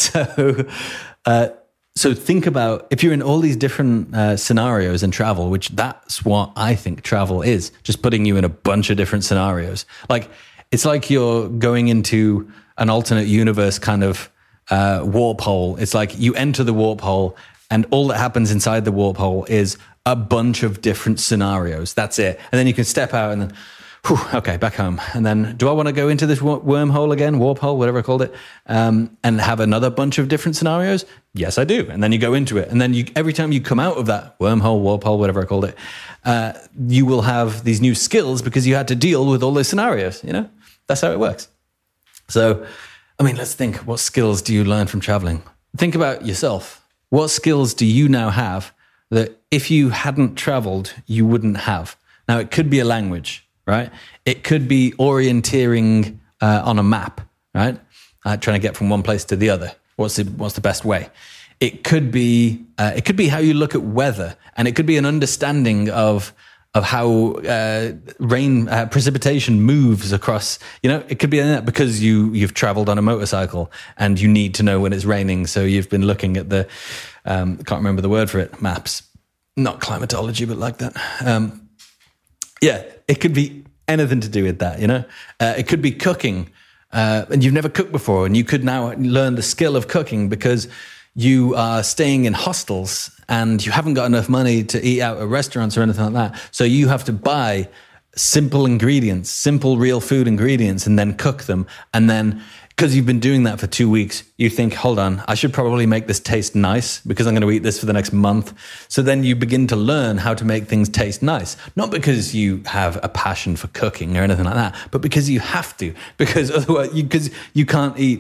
So think about if you're in all these different scenarios in travel, which that's what I think travel is, just putting you in a bunch of different scenarios. Like it's like you're going into an alternate universe kind of warp hole. It's like you enter the warp hole and all that happens inside the warp hole is a bunch of different scenarios. That's it. And then you can step out and then, okay, back home. And then, do I want to go into this wormhole again, warp hole, whatever I called it, and have another bunch of different scenarios? Yes, I do. And then you go into it. And then every time you come out of that wormhole, warp hole, whatever I called it, you will have these new skills because you had to deal with all those scenarios, you know? That's how it works. So, let's think, what skills do you learn from traveling? Think about yourself. What skills do you now have that if you hadn't traveled, you wouldn't have? Now, it could be a language. Right? It could be orienteering on a map, right? Trying to get from one place to the other. What's the best way? It could be how you look at weather, and it could be an understanding of how precipitation moves across. It could be that because you've traveled on a motorcycle and you need to know when it's raining, so you've been looking at the can't remember the word for it, maps, not climatology, but like that. Yeah, it could be anything to do with that, It could be cooking, and you've never cooked before, and you could now learn the skill of cooking because you are staying in hostels and you haven't got enough money to eat out at restaurants or anything like that. So you have to buy simple ingredients, simple real food ingredients, and then cook them. And then because you've been doing that for 2 weeks, you think, hold on, I should probably make this taste nice because I'm going to eat this for the next month. So then you begin to learn how to make things taste nice. Not because you have a passion for cooking or anything like that, but because you have to. Because otherwise, because you can't eat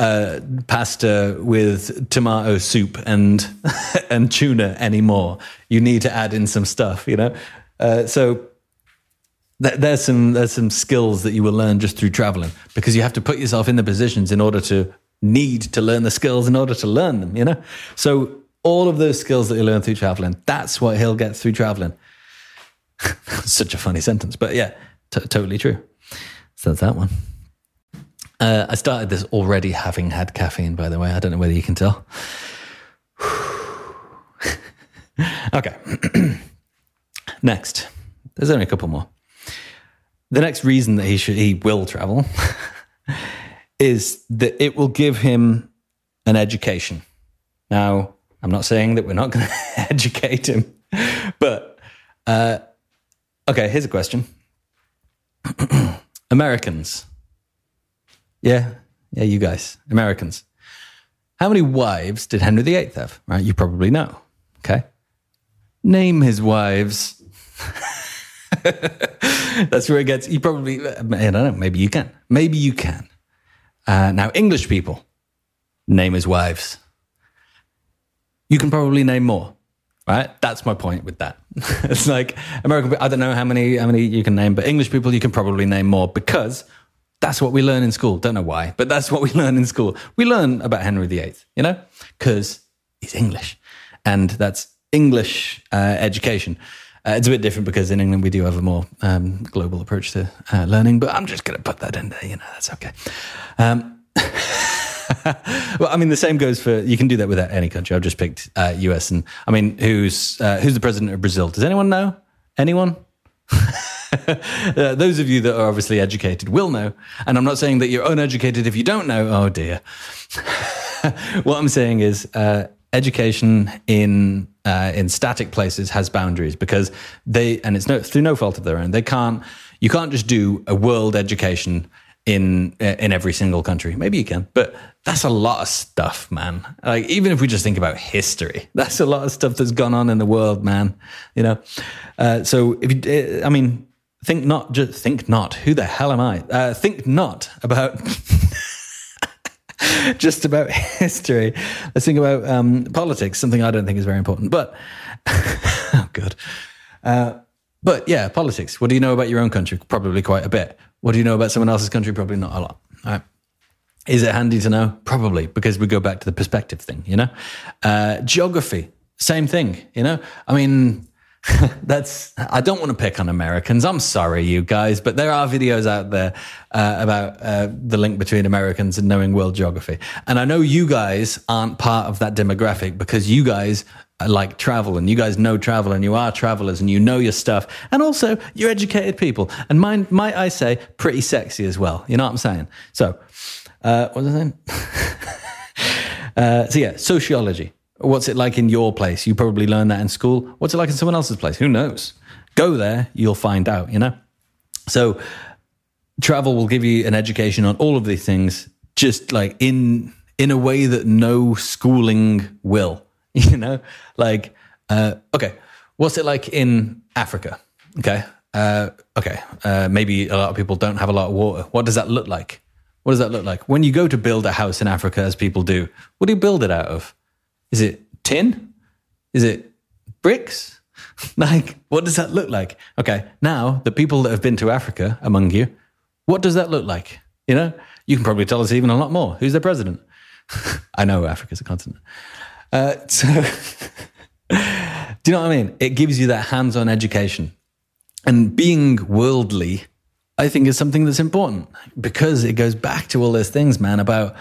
pasta with tomato soup and and tuna anymore. You need to add in some stuff, So there's some skills that you will learn just through traveling because you have to put yourself in the positions in order to need to learn the skills in order to learn them, So all of those skills that you learn through traveling, that's what he'll get through traveling. Such a funny sentence, but yeah, totally true. So that's that one. I started this already having had caffeine, by the way. I don't know whether you can tell. Okay. Next. There's only a couple more. The next reason that he will travel is that it will give him an education. Now, I'm not saying that we're not going to educate him, but okay, here's a question. Americans. Yeah, you guys, Americans. How many wives did Henry VIII have? Right, you probably know. Okay. Name his wives. That's where it gets, you probably, I don't know, maybe you can. Maybe you can. Now, English people, name his wives. You can probably name more, right? That's my point with that. It's like American people, I don't know how many you can name, but English people, you can probably name more because that's what we learn in school. Don't know why, but that's what we learn in school. We learn about Henry VIII, because he's English. And that's English education. It's a bit different because in England we do have a more global approach to learning, but I'm just going to put that in there, that's okay. Well, the same goes for, you can do that with any country. I've just picked US and, who's the president of Brazil? Does anyone know? Anyone? Those of you that are obviously educated will know. And I'm not saying that you're uneducated if you don't know. Oh dear. What I'm saying is education in static places has boundaries because and it's through no fault of their own. You can't just do a world education in every single country. Maybe you can, but that's a lot of stuff, man. Like, even if we just think about history, that's a lot of stuff that's gone on in the world, man. You know, so if you, I mean, think not. Who the hell am I? Think not about just about history. Let's think about politics. Something I don't think is very important, but oh, good. But yeah, politics. What do you know about your own country? Probably quite a bit. What do you know about someone else's country? Probably not a lot. All right. Is it handy to know? Probably, because we go back to the perspective thing, you know? Geography, same thing, you know? I mean, I don't want to pick on Americans. I'm sorry, you guys, but there are videos out there about the link between Americans and knowing world geography. And I know you guys aren't part of that demographic because you guys like travel and you guys know travel and you are travelers and you know your stuff. And also you're educated people. And might I say, pretty sexy as well. You know what I'm saying? So, what was I saying? So yeah, sociology. What's it like in your place? You probably learned that in school. What's it like in someone else's place? Who knows? Go there, you'll find out, you know? So travel will give you an education on all of these things, just like in a way that no schooling will, you know? Like, okay, what's it like in Africa? Okay. Maybe a lot of people don't have a lot of water. What does that look like? What does that look like? When you go to build a house in Africa, as people do, what do you build it out of? Is it tin? Is it bricks? Like, what does that look like? Okay, now, the people that have been to Africa among you, what does that look like? You know, you can probably tell us even a lot more. Who's their president? I know Africa's a continent. So, do you know what I mean? It gives you that hands-on education. And being worldly, I think, is something that's important because it goes back to all those things, man, about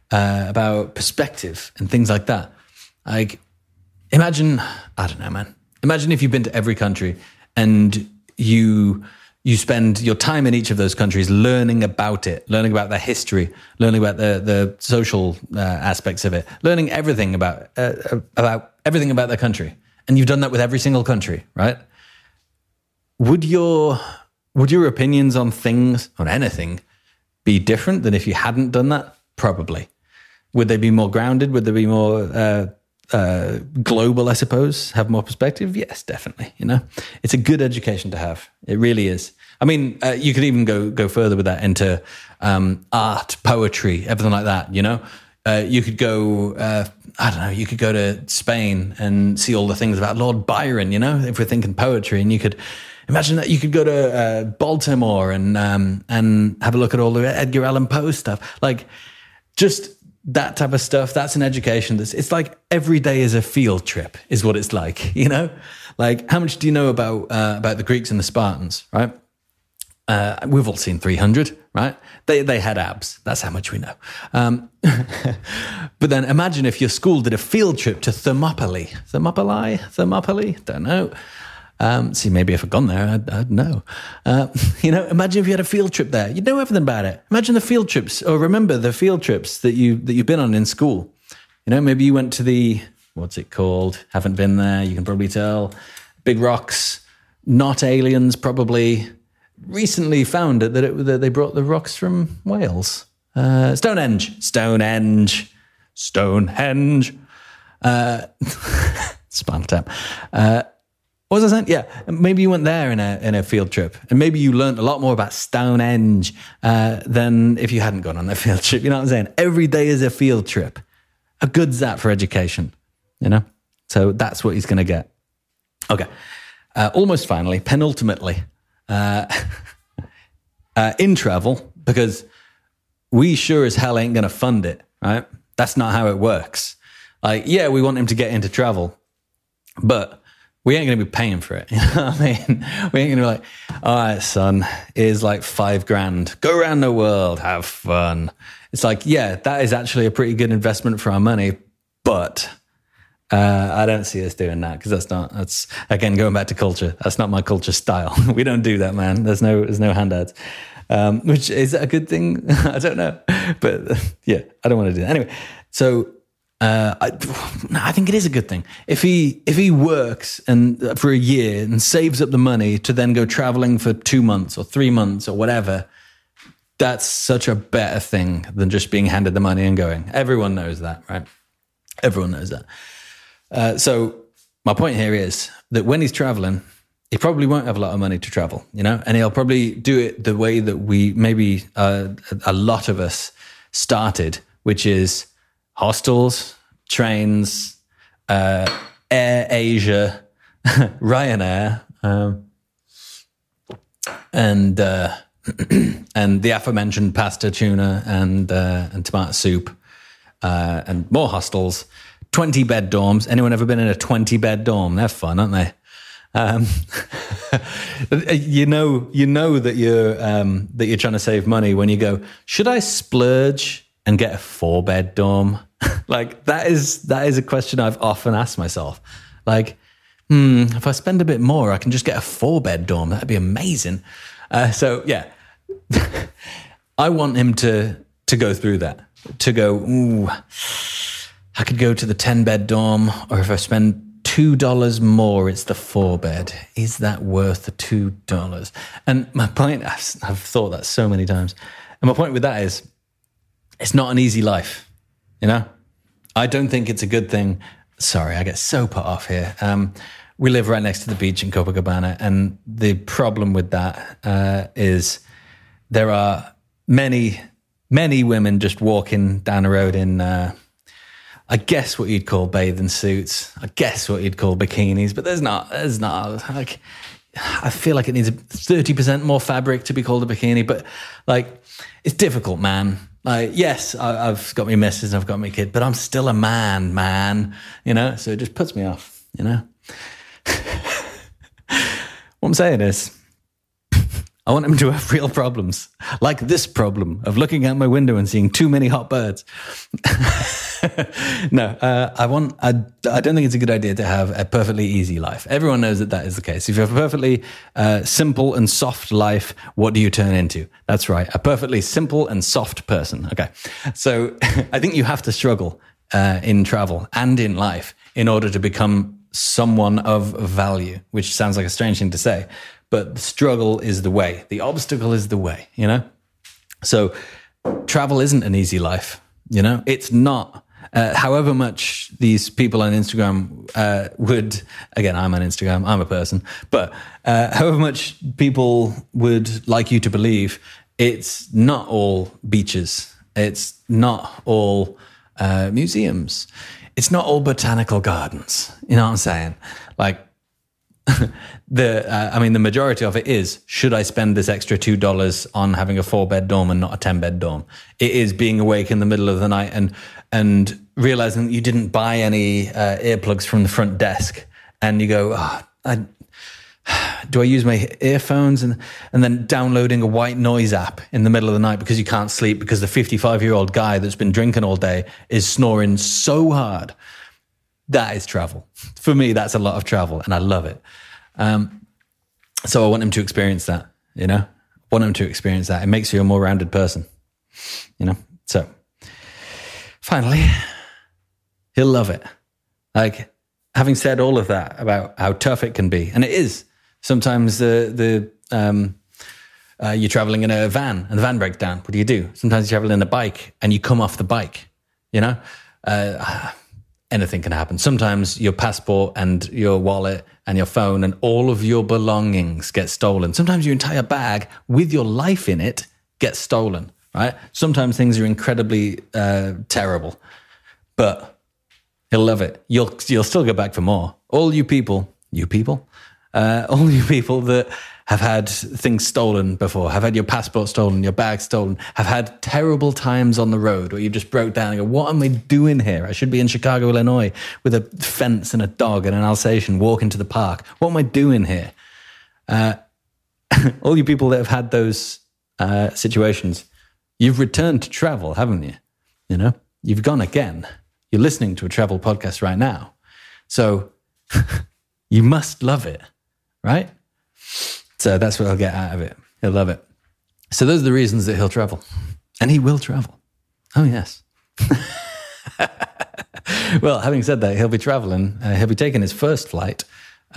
perspective and things like that. Like, imagine, I don't know, man. Imagine if you've been to every country and you spend your time in each of those countries learning about it, learning about their history, learning about the social aspects of it, learning everything about everything about their country. And you've done that with every single country, right? Would your opinions on things, on anything, be different than if you hadn't done that? Probably. Would they be more grounded? Would they be more global, I suppose? Have more perspective? Yes, definitely. You know, it's a good education to have. It really is. I mean, you could even go further with that into art, poetry, everything like that. You know, you could go. I don't know. You could go to Spain and see all the things about Lord Byron. You know, if we're thinking poetry, and you could. Imagine that you could go to Baltimore and have a look at all the Edgar Allan Poe stuff. Like, just that type of stuff. That's an education. It's like every day is a field trip, is what it's like. You know, like how much do you know about the Greeks and the Spartans? Right? We've all seen 300. Right? They had abs. That's how much we know. But then imagine if your school did a field trip to Thermopylae. Thermopylae? Don't know. See, maybe if I'd gone there, I'd know. You know, imagine if you had a field trip there. You'd know everything about it. Imagine the field trips, or remember the field trips that you've been on in school. You know, maybe you went to what's it called? Haven't been there. You can probably tell. Big rocks, not aliens, probably. Recently found it that they brought the rocks from Wales. Stonehenge. Spinal Tap. What was I saying? Yeah, maybe you went there in a field trip, and maybe you learned a lot more about Stonehenge than if you hadn't gone on that field trip. You know what I'm saying? Every day is a field trip. How good's that for education? You know? So that's what he's going to get. Okay. Almost finally, penultimately, in travel, because we sure as hell ain't going to fund it, right? That's not how it works. Like, yeah, we want him to get into travel, but we ain't going to be paying for it. You know what I mean? We ain't going to be like, all right, son, here's like $5,000. Go around the world, have fun. It's like, yeah, that is actually a pretty good investment for our money, but I don't see us doing that because that's again, going back to culture. That's not my culture style. We don't do that, man. There's no handouts. Which is a good thing? I don't know. But yeah, I don't want to do that. Anyway, so I think it is a good thing. If he works and for a year and saves up the money to then go traveling for 2 months or 3 months or whatever, that's such a better thing than just being handed the money and going. Everyone knows that, right? Everyone knows that. So my point here is that when he's traveling, he probably won't have a lot of money to travel, you know, and he'll probably do it the way that we maybe a lot of us started, which is hostels, trains, Air Asia, Ryanair, and the aforementioned pasta, tuna, and tomato soup, and more hostels, 20-bed dorms. Anyone ever been in a 20-bed dorm? They're fun, aren't they? You know that you're trying to save money when you go, should I splurge and get a 4-bed dorm? Like that is a question I've often asked myself. Like, if I spend a bit more, I can just get a 4-bed dorm. That'd be amazing. So yeah, I want him to go through that, to go, ooh, I could go to the 10-bed dorm, or if I spend $2 more, it's the 4-bed. Is that worth the $2? And my point, I've thought that so many times. And my point with that is, it's not an easy life, you know? I don't think it's a good thing. Sorry, I get so put off here. We live right next to the beach in Copacabana, and the problem with that is there are many, many women just walking down the road in, I guess what you'd call bathing suits. I guess what you'd call bikinis, but there's not like, I feel like it needs 30% more fabric to be called a bikini, but like, it's difficult, man. Like, yes, I've got my missus and I've got my kid, but I'm still a man, you know? So it just puts me off, you know? What I'm saying is, I want him to have real problems, like this problem of looking out my window and seeing too many hot birds. No, I don't think it's a good idea to have a perfectly easy life. Everyone knows that is the case. If you have a perfectly simple and soft life, what do you turn into? That's right, a perfectly simple and soft person. Okay, so I think you have to struggle in travel and in life in order to become someone of value, which sounds like a strange thing to say, but the struggle is the way. The obstacle is the way, you know? So travel isn't an easy life, you know? It's not. However much these people on Instagram would, again, I'm on Instagram, I'm a person, but however much people would like you to believe, it's not all beaches. It's not all museums. It's not all botanical gardens. You know what I'm saying? Like, the majority of it is, should I spend this extra $2 on having a 4-bed dorm and not a 10-bed dorm? It is being awake in the middle of the night and realizing that you didn't buy any earplugs from the front desk, and you go, do I use my earphones? And then downloading a white noise app in the middle of the night because you can't sleep because the 55-year-old guy that's been drinking all day is snoring so hard. That is travel. For me, that's a lot of travel, and I love it. So I want him to experience that, you know? I want him to experience that. It makes you a more rounded person, you know? So, finally, he'll love it. Like, having said all of that about how tough it can be, and it is. Sometimes you're traveling in a van, and the van breaks down. What do? Sometimes you're traveling in a bike, and you come off the bike, you know? Anything can happen. Sometimes your passport and your wallet and your phone and all of your belongings get stolen. Sometimes your entire bag with your life in it gets stolen, right? Sometimes things are incredibly terrible, but he'll love it. You'll still go back for more. All you people that have had things stolen before, have had your passport stolen, your bag stolen, have had terrible times on the road where you just broke down and go, what am I doing here? I should be in Chicago, Illinois with a fence and a dog and an Alsatian walking to the park. What am I doing here? All you people that have had those situations, you've returned to travel, haven't you? You know, you've gone again. You're listening to a travel podcast right now. So you must love it, right? So that's what he'll get out of it. He'll love it. So those are the reasons that he'll travel. And he will travel. Oh, yes. Well, having said that, he'll be traveling. He'll be taking his first flight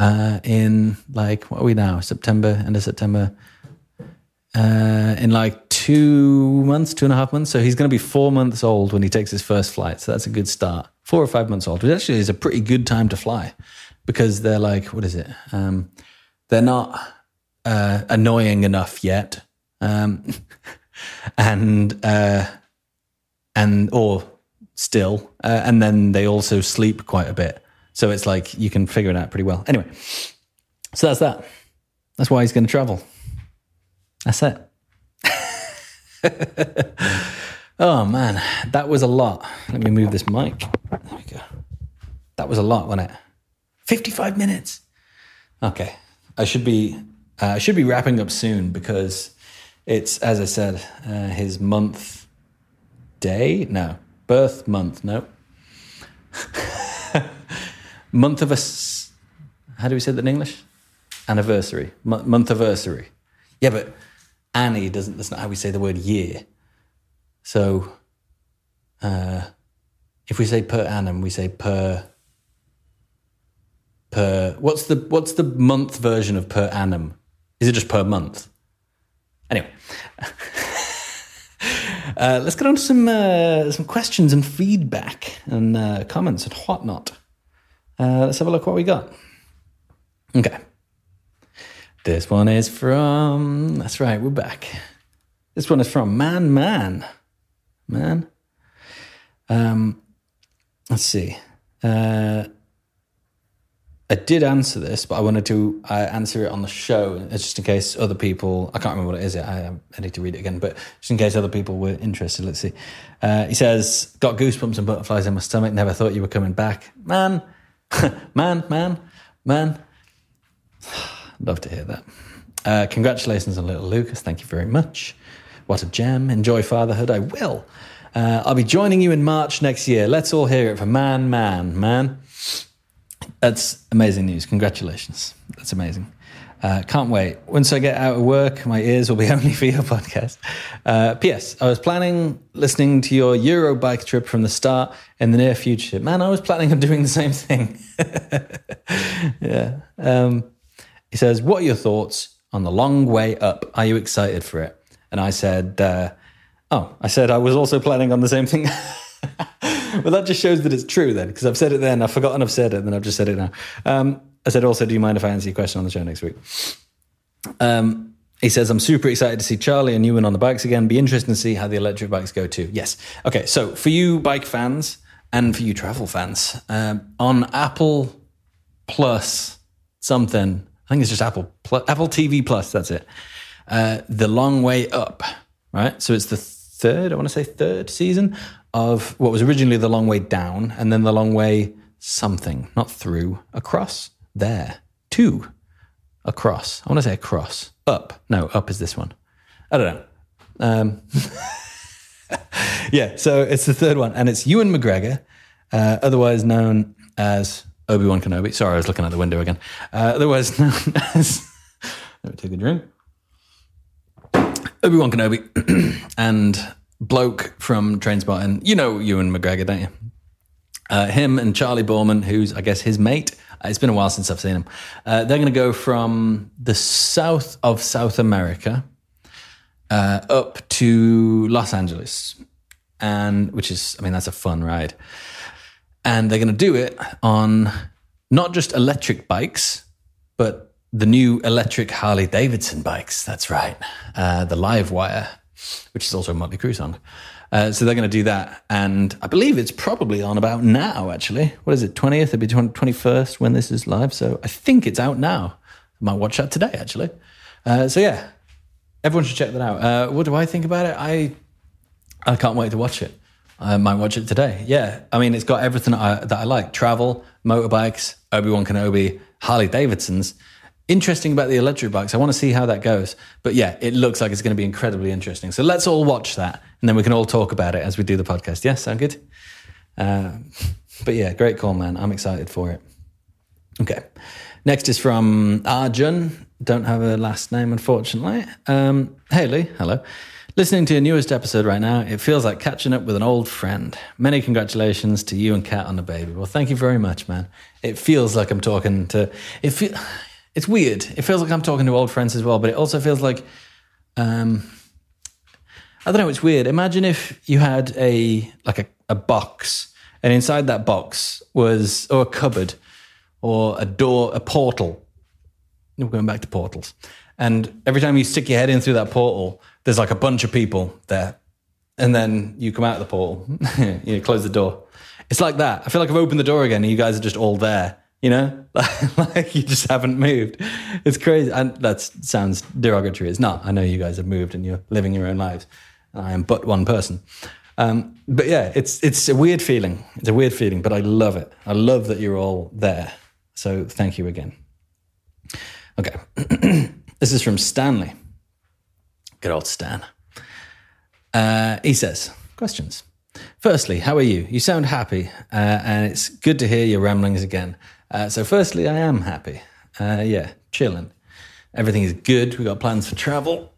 in, like, what are we now? September, end of September. In like 2.5 months. So he's going to be 4 months old when he takes his first flight. So that's a good start. 4 or 5 months old, which actually is a pretty good time to fly because they're like, what is it? They're not annoying enough yet. And then they also sleep quite a bit. So it's like you can figure it out pretty well. Anyway, so that's that. That's why he's going to travel. That's it. Oh man, that was a lot. Let me move this mic. There we go. That was a lot, wasn't it? 55 minutes. Okay, I should be wrapping up soon because it's, as I said, his birth month. No, month of how do we say that in English? Anniversary. Month anniversary. Yeah, but Annie that's not how we say the word year. So, if we say per annum, we say per. What's the month version of per annum? Is it just per month? Anyway, let's get on to some questions and feedback and comments and whatnot. Let's have a look what we got. Okay. This one is from, that's right, we're back. This one is from Man. Let's see. I did answer this, but I wanted to answer it on the show, just in case other people, I can't remember what it is. I need to read it again, but just in case other people were interested, let's see. He says, got goosebumps and butterflies in my stomach. Never thought you were coming back. Man. Love to hear that. Congratulations on little Lucas. Thank you very much. What a gem. Enjoy fatherhood. I will. I'll be joining you in March next year. Let's all hear it for Man. That's amazing news. Congratulations. That's amazing. Can't wait. Once I get out of work, my ears will be only for your podcast. P.S. I was planning listening to your Eurobike trip from the start in the near future. Man, I was planning on doing the same thing. Yeah. He says, what are your thoughts on the long way up? Are you excited for it? And I said, I was also planning on the same thing. Well, that just shows that it's true then, because I've said it then, I've forgotten I've said it, and then I've just said it now. I said also, do you mind if I answer your question on the show next week? He says, I'm super excited to see Charlie and Ewan on the bikes again. Be interesting to see how the electric bikes go too. Yes. Okay, so for you bike fans and for you travel fans, on Apple Plus something, I think it's just Apple TV Plus, that's it. The Long Way Up, right? So it's the third season of what was originally The Long Way Down, and then The Long Way something, not through, across, there, to, across. I want to say across, up. No, up is this one. I don't know. Yeah, so it's the third one, and it's Ewan McGregor, otherwise known as Obi-Wan Kenobi. Sorry, I was looking out the window again. Otherwise known as... Let me take a drink. Obi-Wan Kenobi and bloke from Trainspotting. You know Ewan McGregor, don't you? Him and Charlie Borman, who's, I guess, his mate. It's been a while since I've seen him. They're going to go from the south of South America up to Los Angeles, which is, I mean, that's a fun ride. And they're going to do it on not just electric bikes, but the new electric Harley Davidson bikes. That's right. The Livewire, which is also a Motley Crue song. So they're going to do that. And I believe it's probably on about now, actually. What is it, 20th? It'll be 21st when this is live. So I think it's out now. I might watch that today, actually. So yeah, everyone should check that out. What do I think about it? I can't wait to watch it. I might watch it today. Yeah, I mean, it's got everything that I like. Travel, motorbikes, Obi-Wan Kenobi, Harley Davidsons. Interesting about the electric bikes. I want to see how that goes. But yeah, it looks like it's going to be incredibly interesting. So let's all watch that, and then we can all talk about it as we do the podcast. Yeah, sound good? But yeah, great call, man. I'm excited for it. Okay. Next is from Arjun. Don't have a last name, unfortunately. Hey, Lee. Hello. Listening to your newest episode right now, it feels like catching up with an old friend. Many congratulations to you and Kat on the baby. Well, thank you very much, man. It feels like I'm talking to... It's weird. It feels like I'm talking to old friends as well, but it also feels like I don't know, it's weird. Imagine if you had a box, and inside that box was, or a cupboard, or a door, a portal. We're going back to portals. And every time you stick your head in through that portal, there's like a bunch of people there. And then you come out of the portal, you close the door. It's like that. I feel like I've opened the door again and you guys are just all there, you know? Like you just haven't moved. It's crazy. And that sounds derogatory. It's not. I know you guys have moved and you're living your own lives. I am but one person. But yeah, it's a weird feeling. It's a weird feeling, but I love it. I love that you're all there. So thank you again. Okay. This is from Stanley. Good old Stan. He says, questions. Firstly, how are you? You sound happy, and it's good to hear your ramblings again. So firstly, I am happy. Yeah, chilling. Everything is good. We got plans for travel,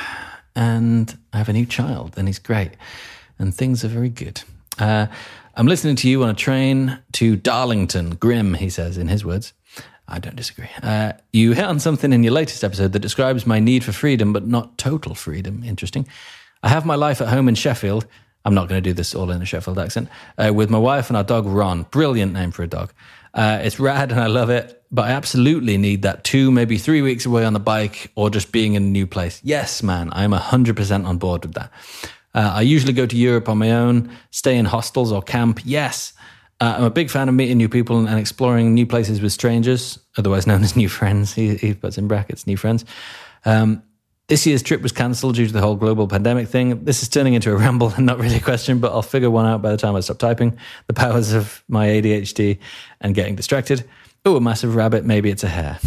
and I have a new child, and he's great, and things are very good. I'm listening to you on a train to Darlington. Grim, he says in his words. I don't disagree. You hit on something in your latest episode that describes my need for freedom, but not total freedom. Interesting. I have my life at home in Sheffield. I'm not going to do this all in a Sheffield accent. With my wife and our dog, Ron. Brilliant name for a dog. It's rad and I love it, but I absolutely need that 2, maybe 3 weeks away on the bike or just being in a new place. Yes, man, I'm 100% on board with that. I usually go to Europe on my own, stay in hostels or camp. Yes. I'm a big fan of meeting new people and exploring new places with strangers, otherwise known as new friends. He puts in brackets, new friends. This year's trip was cancelled due to the whole global pandemic thing. This is turning into a ramble and not really a question, but I'll figure one out by the time I stop typing. The powers of my ADHD and getting distracted. Oh, a massive rabbit. Maybe it's a hare.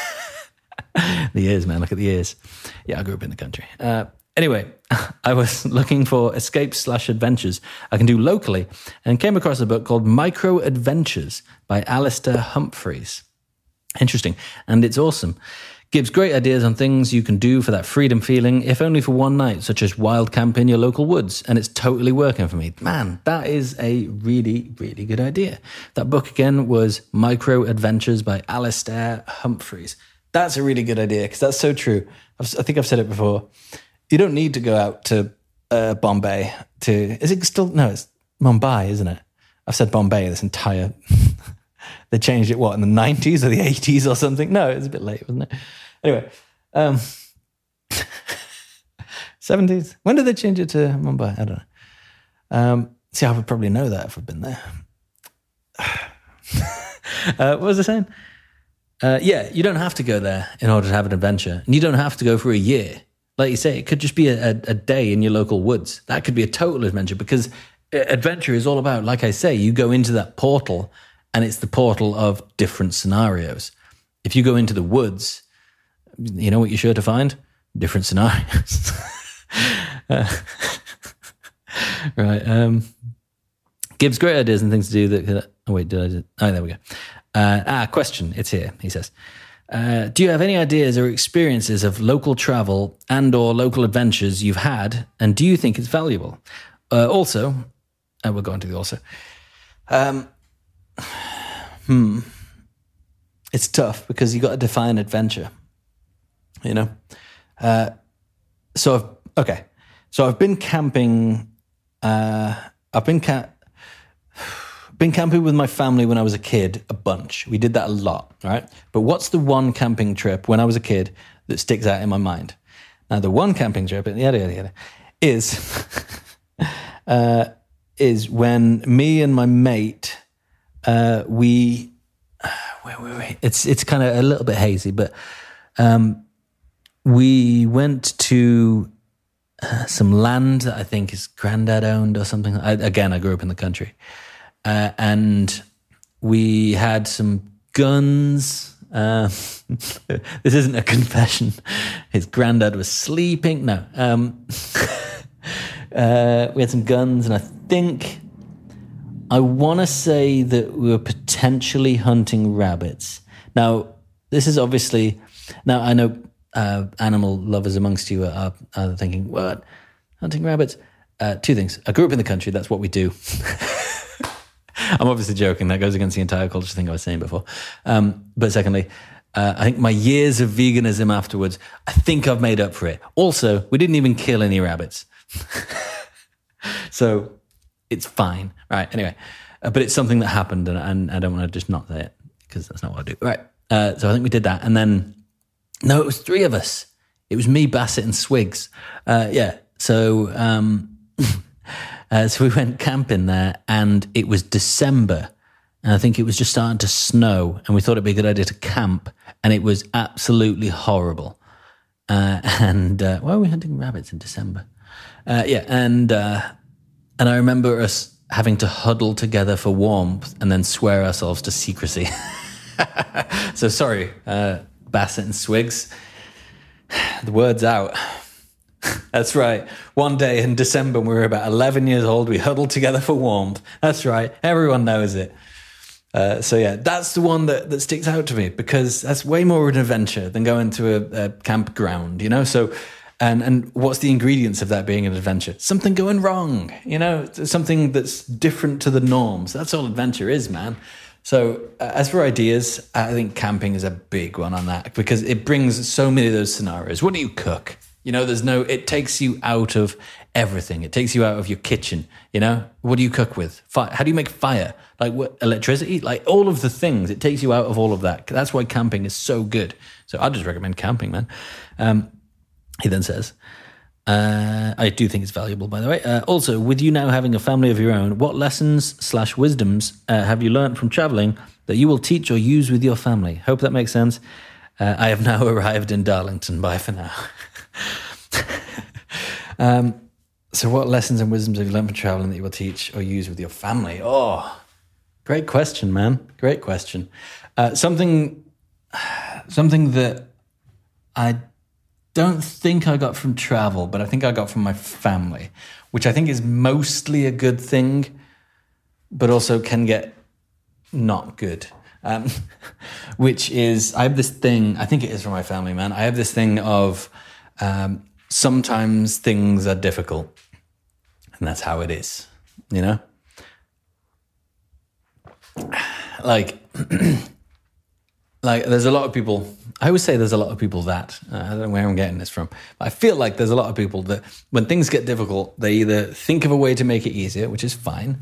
The ears, man. Look at the ears. Yeah, I grew up in the country. Anyway, I was looking for escapes/adventures I can do locally and came across a book called Micro Adventures by Alistair Humphreys. Interesting. And it's awesome. Gives great ideas on things you can do for that freedom feeling, if only for one night, such as wild camp in your local woods. And it's totally working for me. Man, that is a really, really good idea. That book again was Micro Adventures by Alistair Humphreys. That's a really good idea because that's so true. I think I've said it before. You don't need to go out to Bombay to... Is it still... No, it's Mumbai, isn't it? I've said Bombay this entire... They changed it, what, in the 90s or the 80s or something? No, it was a bit late, wasn't it? Anyway, 70s. When did they change it to Mumbai? I don't know. See, I would probably know that if I've been there. What was I saying? Yeah, you don't have to go there in order to have an adventure. And you don't have to go for a year. Like you say, it could just be a day in your local woods. That could be a total adventure because adventure is all about, like I say, you go into that portal and it's the portal of different scenarios. If you go into the woods, you know what you're sure to find? Different scenarios. Right. Gives great ideas and things to do that... Oh, wait, did I... Oh, there we go. Question. It's here, he says. Do you have any ideas or experiences of local travel and or local adventures you've had, and do you think it's valuable? Also, we'll go on to the also. It's tough because you got to define adventure, you know? So I've been camping, been camping with my family when I was a kid, a bunch. We did that a lot, right? But what's the one camping trip when I was a kid that sticks out in my mind? Now, the one camping trip, is when me and my mate, wait. It's kind of a little bit hazy, but we went to some land that I think his granddad owned or something. I grew up in the country. And we had some guns. This isn't a confession. His granddad was sleeping. No. We had some guns, and I want to say that we were potentially hunting rabbits. Now, this is obviously... Now, I know animal lovers amongst you are thinking, what? Hunting rabbits? Two things. I grew up in the country. That's what we do. I'm obviously joking. That goes against the entire culture thing I was saying before. But secondly, I think my years of veganism afterwards, I think I've made up for it. Also, we didn't even kill any rabbits. So it's fine. Right. Anyway, but it's something that happened, and I don't want to just not say it because that's not what I do. Right. So I think we did that. And then, no, it was 3 of us. It was me, Bassett, and Swigs. Yeah. So, so we went camping there, and it was December. And I think it was just starting to snow, and we thought it'd be a good idea to camp, and it was absolutely horrible. Why were we hunting rabbits in December? And I remember us having to huddle together for warmth and then swear ourselves to secrecy. So sorry, Bassett and Swigs. The word's out. That's right. One day in December, when we were about 11 years old, we huddled together for warmth. That's right. Everyone knows it. So yeah, that's the one that sticks out to me, because that's way more of an adventure than going to a campground, you know? So, and what's the ingredients of that being an adventure? Something going wrong, you know, something that's different to the norms. That's all adventure is, man. So as for ideas, I think camping is a big one on that, because it brings so many of those scenarios. What do you cook? You know, it takes you out of everything. It takes you out of your kitchen, you know? What do you cook with? Fire. How do you make fire? Like what? Electricity? Like all of the things. It takes you out of all of that. That's why camping is so good. So I just recommend camping, man. He then says, I do think it's valuable, by the way. Also, with you now having a family of your own, what lessons/wisdoms have you learned from traveling that you will teach or use with your family? Hope that makes sense. I have now arrived in Darlington. Bye for now. So what lessons and wisdoms have you learned from traveling that you will teach or use with your family? Oh, great question, man. Great question. Something that I don't think I got from travel, but I think I got from my family, which I think is mostly a good thing, but also can get not good. Which is, I have this thing, I think it is from my family, man. I have this thing of sometimes things are difficult, and that's how it is, you know? Like there's a lot of people, I always say there's a lot of people that, I don't know where I'm getting this from, but I feel like there's a lot of people that when things get difficult, they either think of a way to make it easier, which is fine,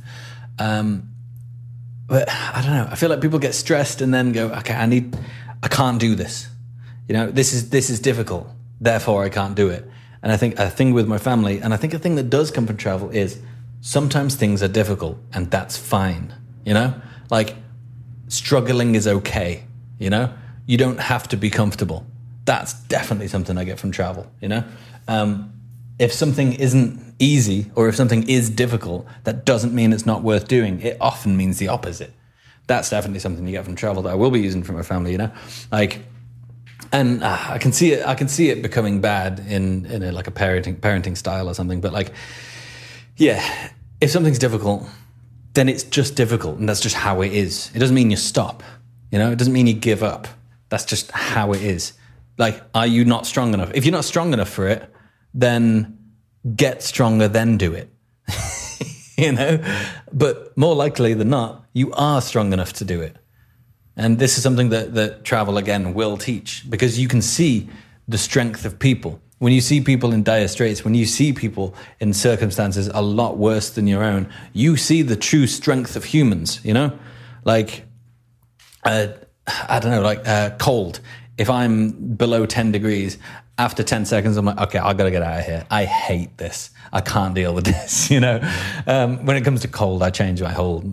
but I don't know, I feel like people get stressed and then go, okay, I can't do this. You know, this is difficult, therefore I can't do it. And I think a thing with my family, and I think a thing that does come from travel is sometimes things are difficult, and that's fine, you know? Like, struggling is okay, you know? You don't have to be comfortable. That's definitely something I get from travel, you know? If something isn't easy, or if something is difficult, that doesn't mean it's not worth doing. It often means the opposite. That's definitely something you get from travel that I will be using for my family, you know? Like, and I can see it becoming bad in a like a parenting style or something. But like, yeah, if something's difficult, then it's just difficult, and that's just how it is. It doesn't mean you stop, you know. It doesn't mean you give up. That's just how it is. Like, are you not strong enough? If you're not strong enough for it, then get stronger, then do it. You know. But more likely than not, you are strong enough to do it. And this is something that travel, again, will teach, because you can see the strength of people. When you see people in dire straits, when you see people in circumstances a lot worse than your own, you see the true strength of humans, you know? Like, I don't know, like cold. If I'm below 10 degrees, after 10 seconds, I'm like, okay, I've got to get out of here. I hate this. I can't deal with this, you know? When it comes to cold, I change my whole...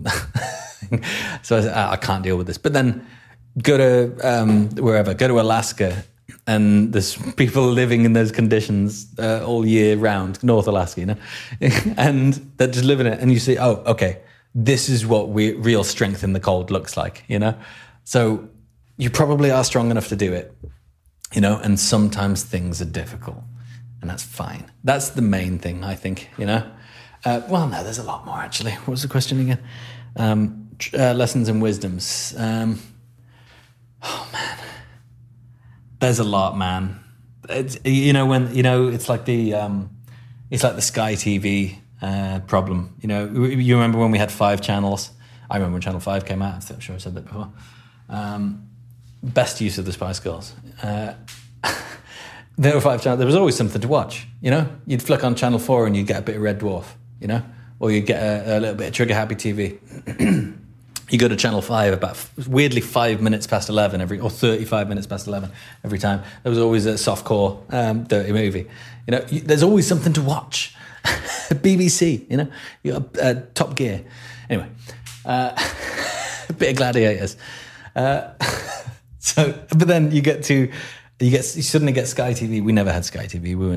So I can't deal with this. But then go to wherever, go to Alaska, and there's people living in those conditions all year round, North Alaska, you know, and they're just living it. And you see, oh, okay, this is what real strength in the cold looks like, you know. So you probably are strong enough to do it, you know. And sometimes things are difficult, and that's fine. That's the main thing, I think, you know. Well, no, there's a lot more actually. What was the question again? Lessons and wisdoms. Oh man, there's a lot, man. It's, you know, when you know, it's like the Sky TV problem. You know, you remember when we had 5 channels? I remember when Channel 5 came out. I'm sure I said that before. Best use of the Spice Girls. There were 5 channels. There was always something to watch, you know? You'd flick on Channel 4 and you'd get a bit of Red Dwarf, you know? Or you'd get a little bit of Trigger Happy TV. You go to Channel 5 about weirdly 5 minutes past 11 or 35 minutes past 11 every time. There was always a softcore dirty movie. You know, there's always something to watch. BBC, you know? You got Top Gear. Anyway, a bit of Gladiators. But then you suddenly get Sky TV. We never had Sky TV. We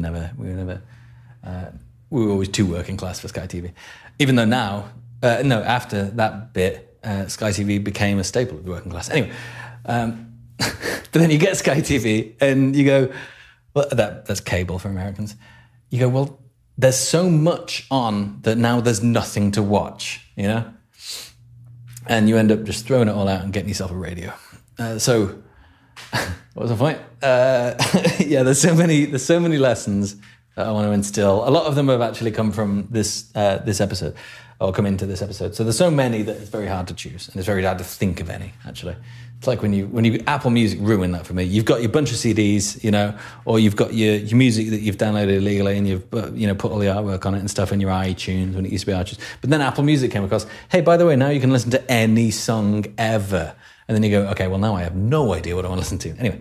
were always too working class for Sky TV. Even though now, after that bit, Sky TV became a staple of the working class. Anyway, but then you get Sky TV and you go, well, that's cable for Americans. You go, well, there's so much on that now there's nothing to watch, you know? And you end up just throwing it all out and getting yourself a radio. So what was the point? Yeah, there's so many lessons that I want to instill. A lot of them have actually come from this episode, or come into this episode. So there's so many that it's very hard to choose, and it's very hard to think of any, actually. It's like when you Apple Music ruined that for me. You've got your bunch of CDs, you know, or you've got your music that you've downloaded illegally and you've put all the artwork on it and stuff in your iTunes when it used to be iTunes. But then Apple Music came across, hey, by the way, now you can listen to any song ever. And then you go, okay, well, now I have no idea what I want to listen to. Anyway,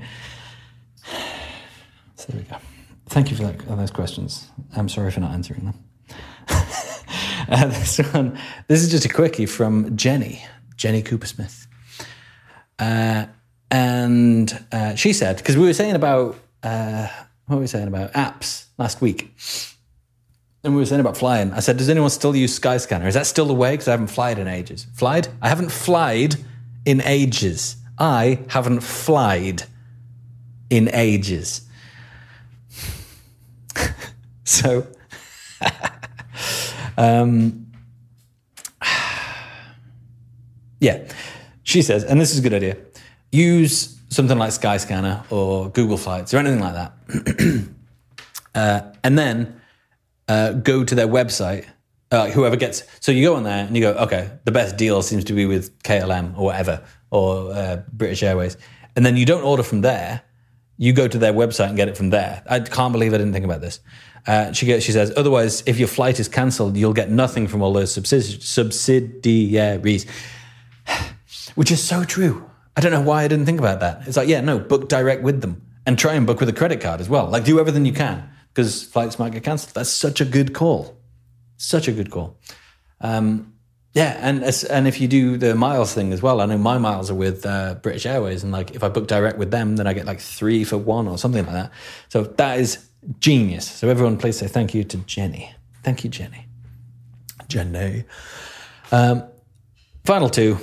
so there we go. Thank you for those questions. I'm sorry for not answering them. This is just a quickie from Jenny Cooper-Smith. And she said, because we were saying about, what were we saying about? Apps last week. And we were saying about flying. I said, does anyone still use Skyscanner? Is that still the way? Because I haven't flied in ages. Flied? I haven't flied in ages. I haven't flied in ages. So, yeah, she says, and this is a good idea, use something like Skyscanner or Google Flights or anything like that. And then go to their website, whoever gets, so you go on there and you go, okay, the best deal seems to be with KLM or whatever, or British Airways. And then you don't order from there. You go to their website and get it from there. I can't believe I didn't think about this. She says, otherwise, if your flight is cancelled, you'll get nothing from all those subsidiaries, which is so true. I don't know why I didn't think about that. It's like, yeah, no, book direct with them and try and book with a credit card as well. Like, do everything you can because flights might get cancelled. That's such a good call. Such a good call. Yeah, and if you do the miles thing as well, I know my miles are with British Airways, and like if I book direct with them, then I get like 3 for 1 or something like that. So that is genius. So everyone, please say thank you to Jenny. Thank you, Jenny. Jenny. Final 2.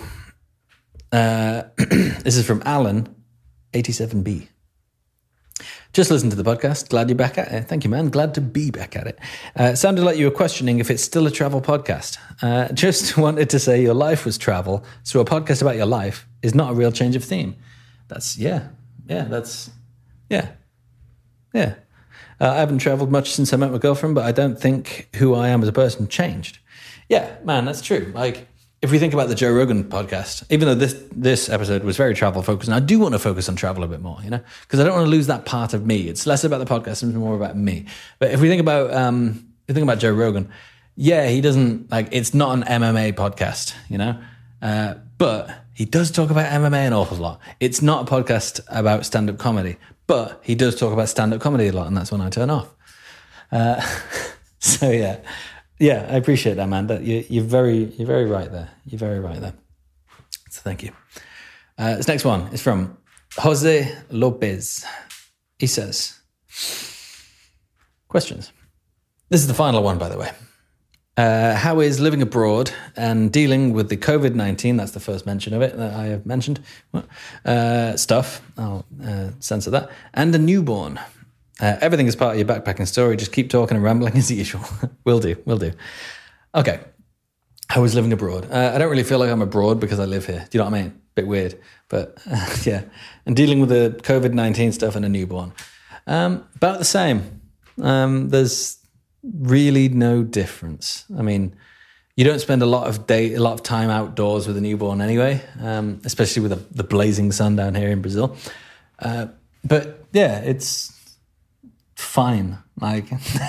This is from Alan, 87B. Just listen to the podcast. Glad you're back at it. Thank you, man. Glad to be back at it. Sounded like you were questioning if it's still a travel podcast. Just wanted to say your life was travel, so a podcast about your life is not a real change of theme. I haven't traveled much since I met my girlfriend, but I don't think who I am as a person changed. Yeah, man, that's true. Like, if we think about the Joe Rogan podcast, even though this episode was very travel focused, and I do want to focus on travel a bit more, you know, because I don't want to lose that part of me. It's less about the podcast and more about me. But if we think about Joe Rogan, yeah, he doesn't it's not an MMA podcast, you know, but he does talk about MMA an awful lot. It's not a podcast about stand-up comedy, but he does talk about stand-up comedy a lot, and that's when I turn off. So yeah. Yeah, I appreciate that, man. That you're very right there. You're very right there. So thank you. This next one is from Jose Lopez. He says, questions. This is the final one, by the way. How is living abroad and dealing with the COVID-19, that's the first mention of it that I have mentioned, stuff, I'll censor that, and a newborn. Everything is part of your backpacking story. Just keep talking and rambling as usual. Will do. Okay. How is living abroad? I don't really feel like I'm abroad because I live here. Do you know what I mean? Bit weird. But yeah. And dealing with the COVID-19 stuff and a newborn. About the same. There's really no difference. I mean, you don't spend a lot of time outdoors with a newborn anyway, especially with the blazing sun down here in Brazil. But yeah, it's fine. Like,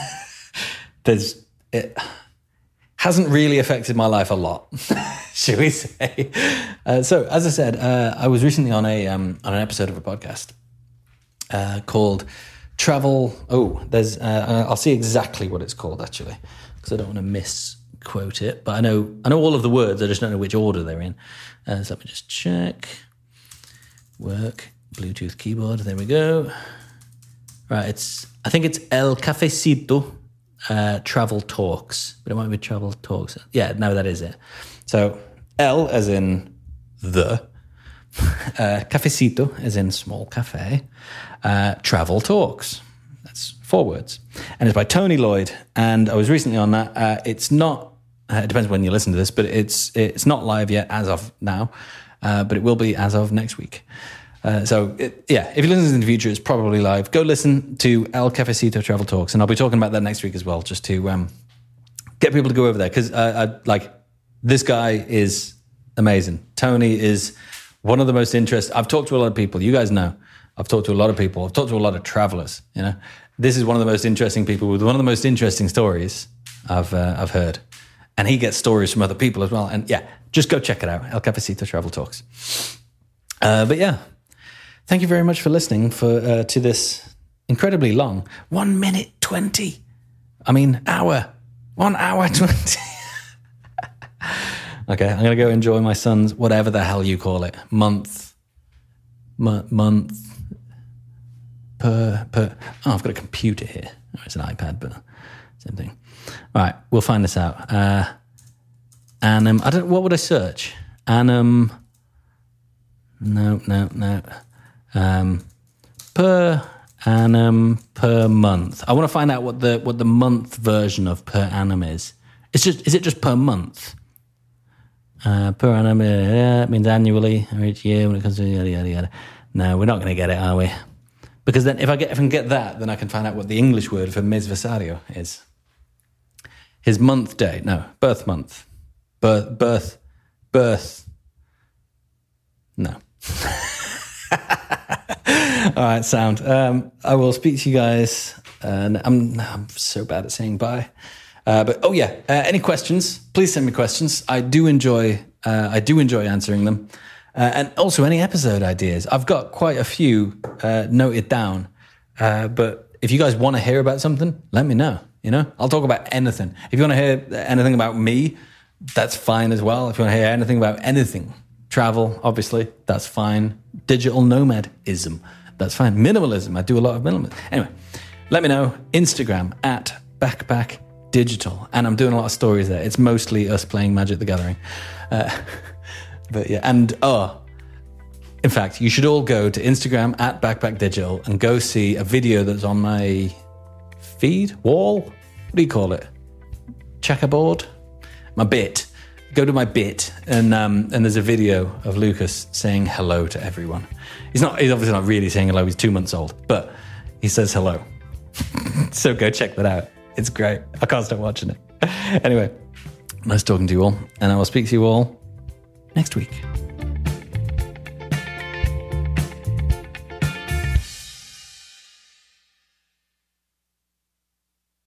it hasn't really affected my life a lot, should we say? So, as I said, I was recently on an episode of a podcast called Travel. I'll see exactly what it's called actually, because I don't want to misquote it. But I know all of the words. I just don't know which order they're in. So let me just check. Work Bluetooth keyboard. There we go. Right, I think it's El Cafecito Travel Talks, but it might be Travel Talks. Yeah, no, that is it. So El as in the, Cafecito as in small cafe, Travel Talks. That's 4 words. And it's by Tony Lloyd. And I was recently on that. It's not, it depends when you listen to this, but it's not live yet as of now, but it will be as of next week. If you listen in the future, it's probably live. Go listen to El Cafecito Travel Talks, and I'll be talking about that next week as well, just to get people to go over there, because this guy is amazing. Tony is one of the most interesting. I've talked to a lot of people. You guys know. I've talked to a lot of people. I've talked to a lot of travelers. You know, this is one of the most interesting people with one of the most interesting stories I've heard, and he gets stories from other people as well. And yeah, just go check it out. El Cafecito Travel Talks. But yeah. Thank you very much for listening to this incredibly long 1 minute 20. I mean, hour. 1 hour 20. Okay, I'm going to go enjoy my son's, whatever the hell you call it, month per. Oh, I've got a computer here. Oh, it's an iPad, but same thing. All right, we'll find this out. What would I search? No. Per annum per month. I want to find out what the month version of per annum is. Is it just per month? Per annum means annually or each year when it comes to yada yada yada. No, we're not going to get it, are we? Because then if I can get that, then I can find out what the English word for mesversario is. His month day. No, birth month. Birth. No. All right, sound. I will speak to you guys. I'm so bad at saying bye. Any questions? Please send me questions. I do enjoy answering them, and also any episode ideas. I've got quite a few noted down. But if you guys want to hear about something, let me know. You know, I'll talk about anything. If you want to hear anything about me, that's fine as well. If you want to hear anything about anything, travel, obviously, that's fine. Digital nomadism, that's fine. Minimalism, I do a lot of minimalism. Anyway, let me know. Instagram @backpackdigital, and I'm doing a lot of stories there. It's mostly us playing Magic the Gathering. But yeah, and in fact, you should all go to Instagram @backpackdigital and go see a video that's on my wall. What do you call it? Checkerboard? My bit. Go to my bit, and there's a video of Lucas saying hello to everyone. He's obviously not really saying hello. He's 2 months old, but he says hello. So go check that out. It's great. I can't stop watching it. Anyway, nice talking to you all, and I will speak to you all next week.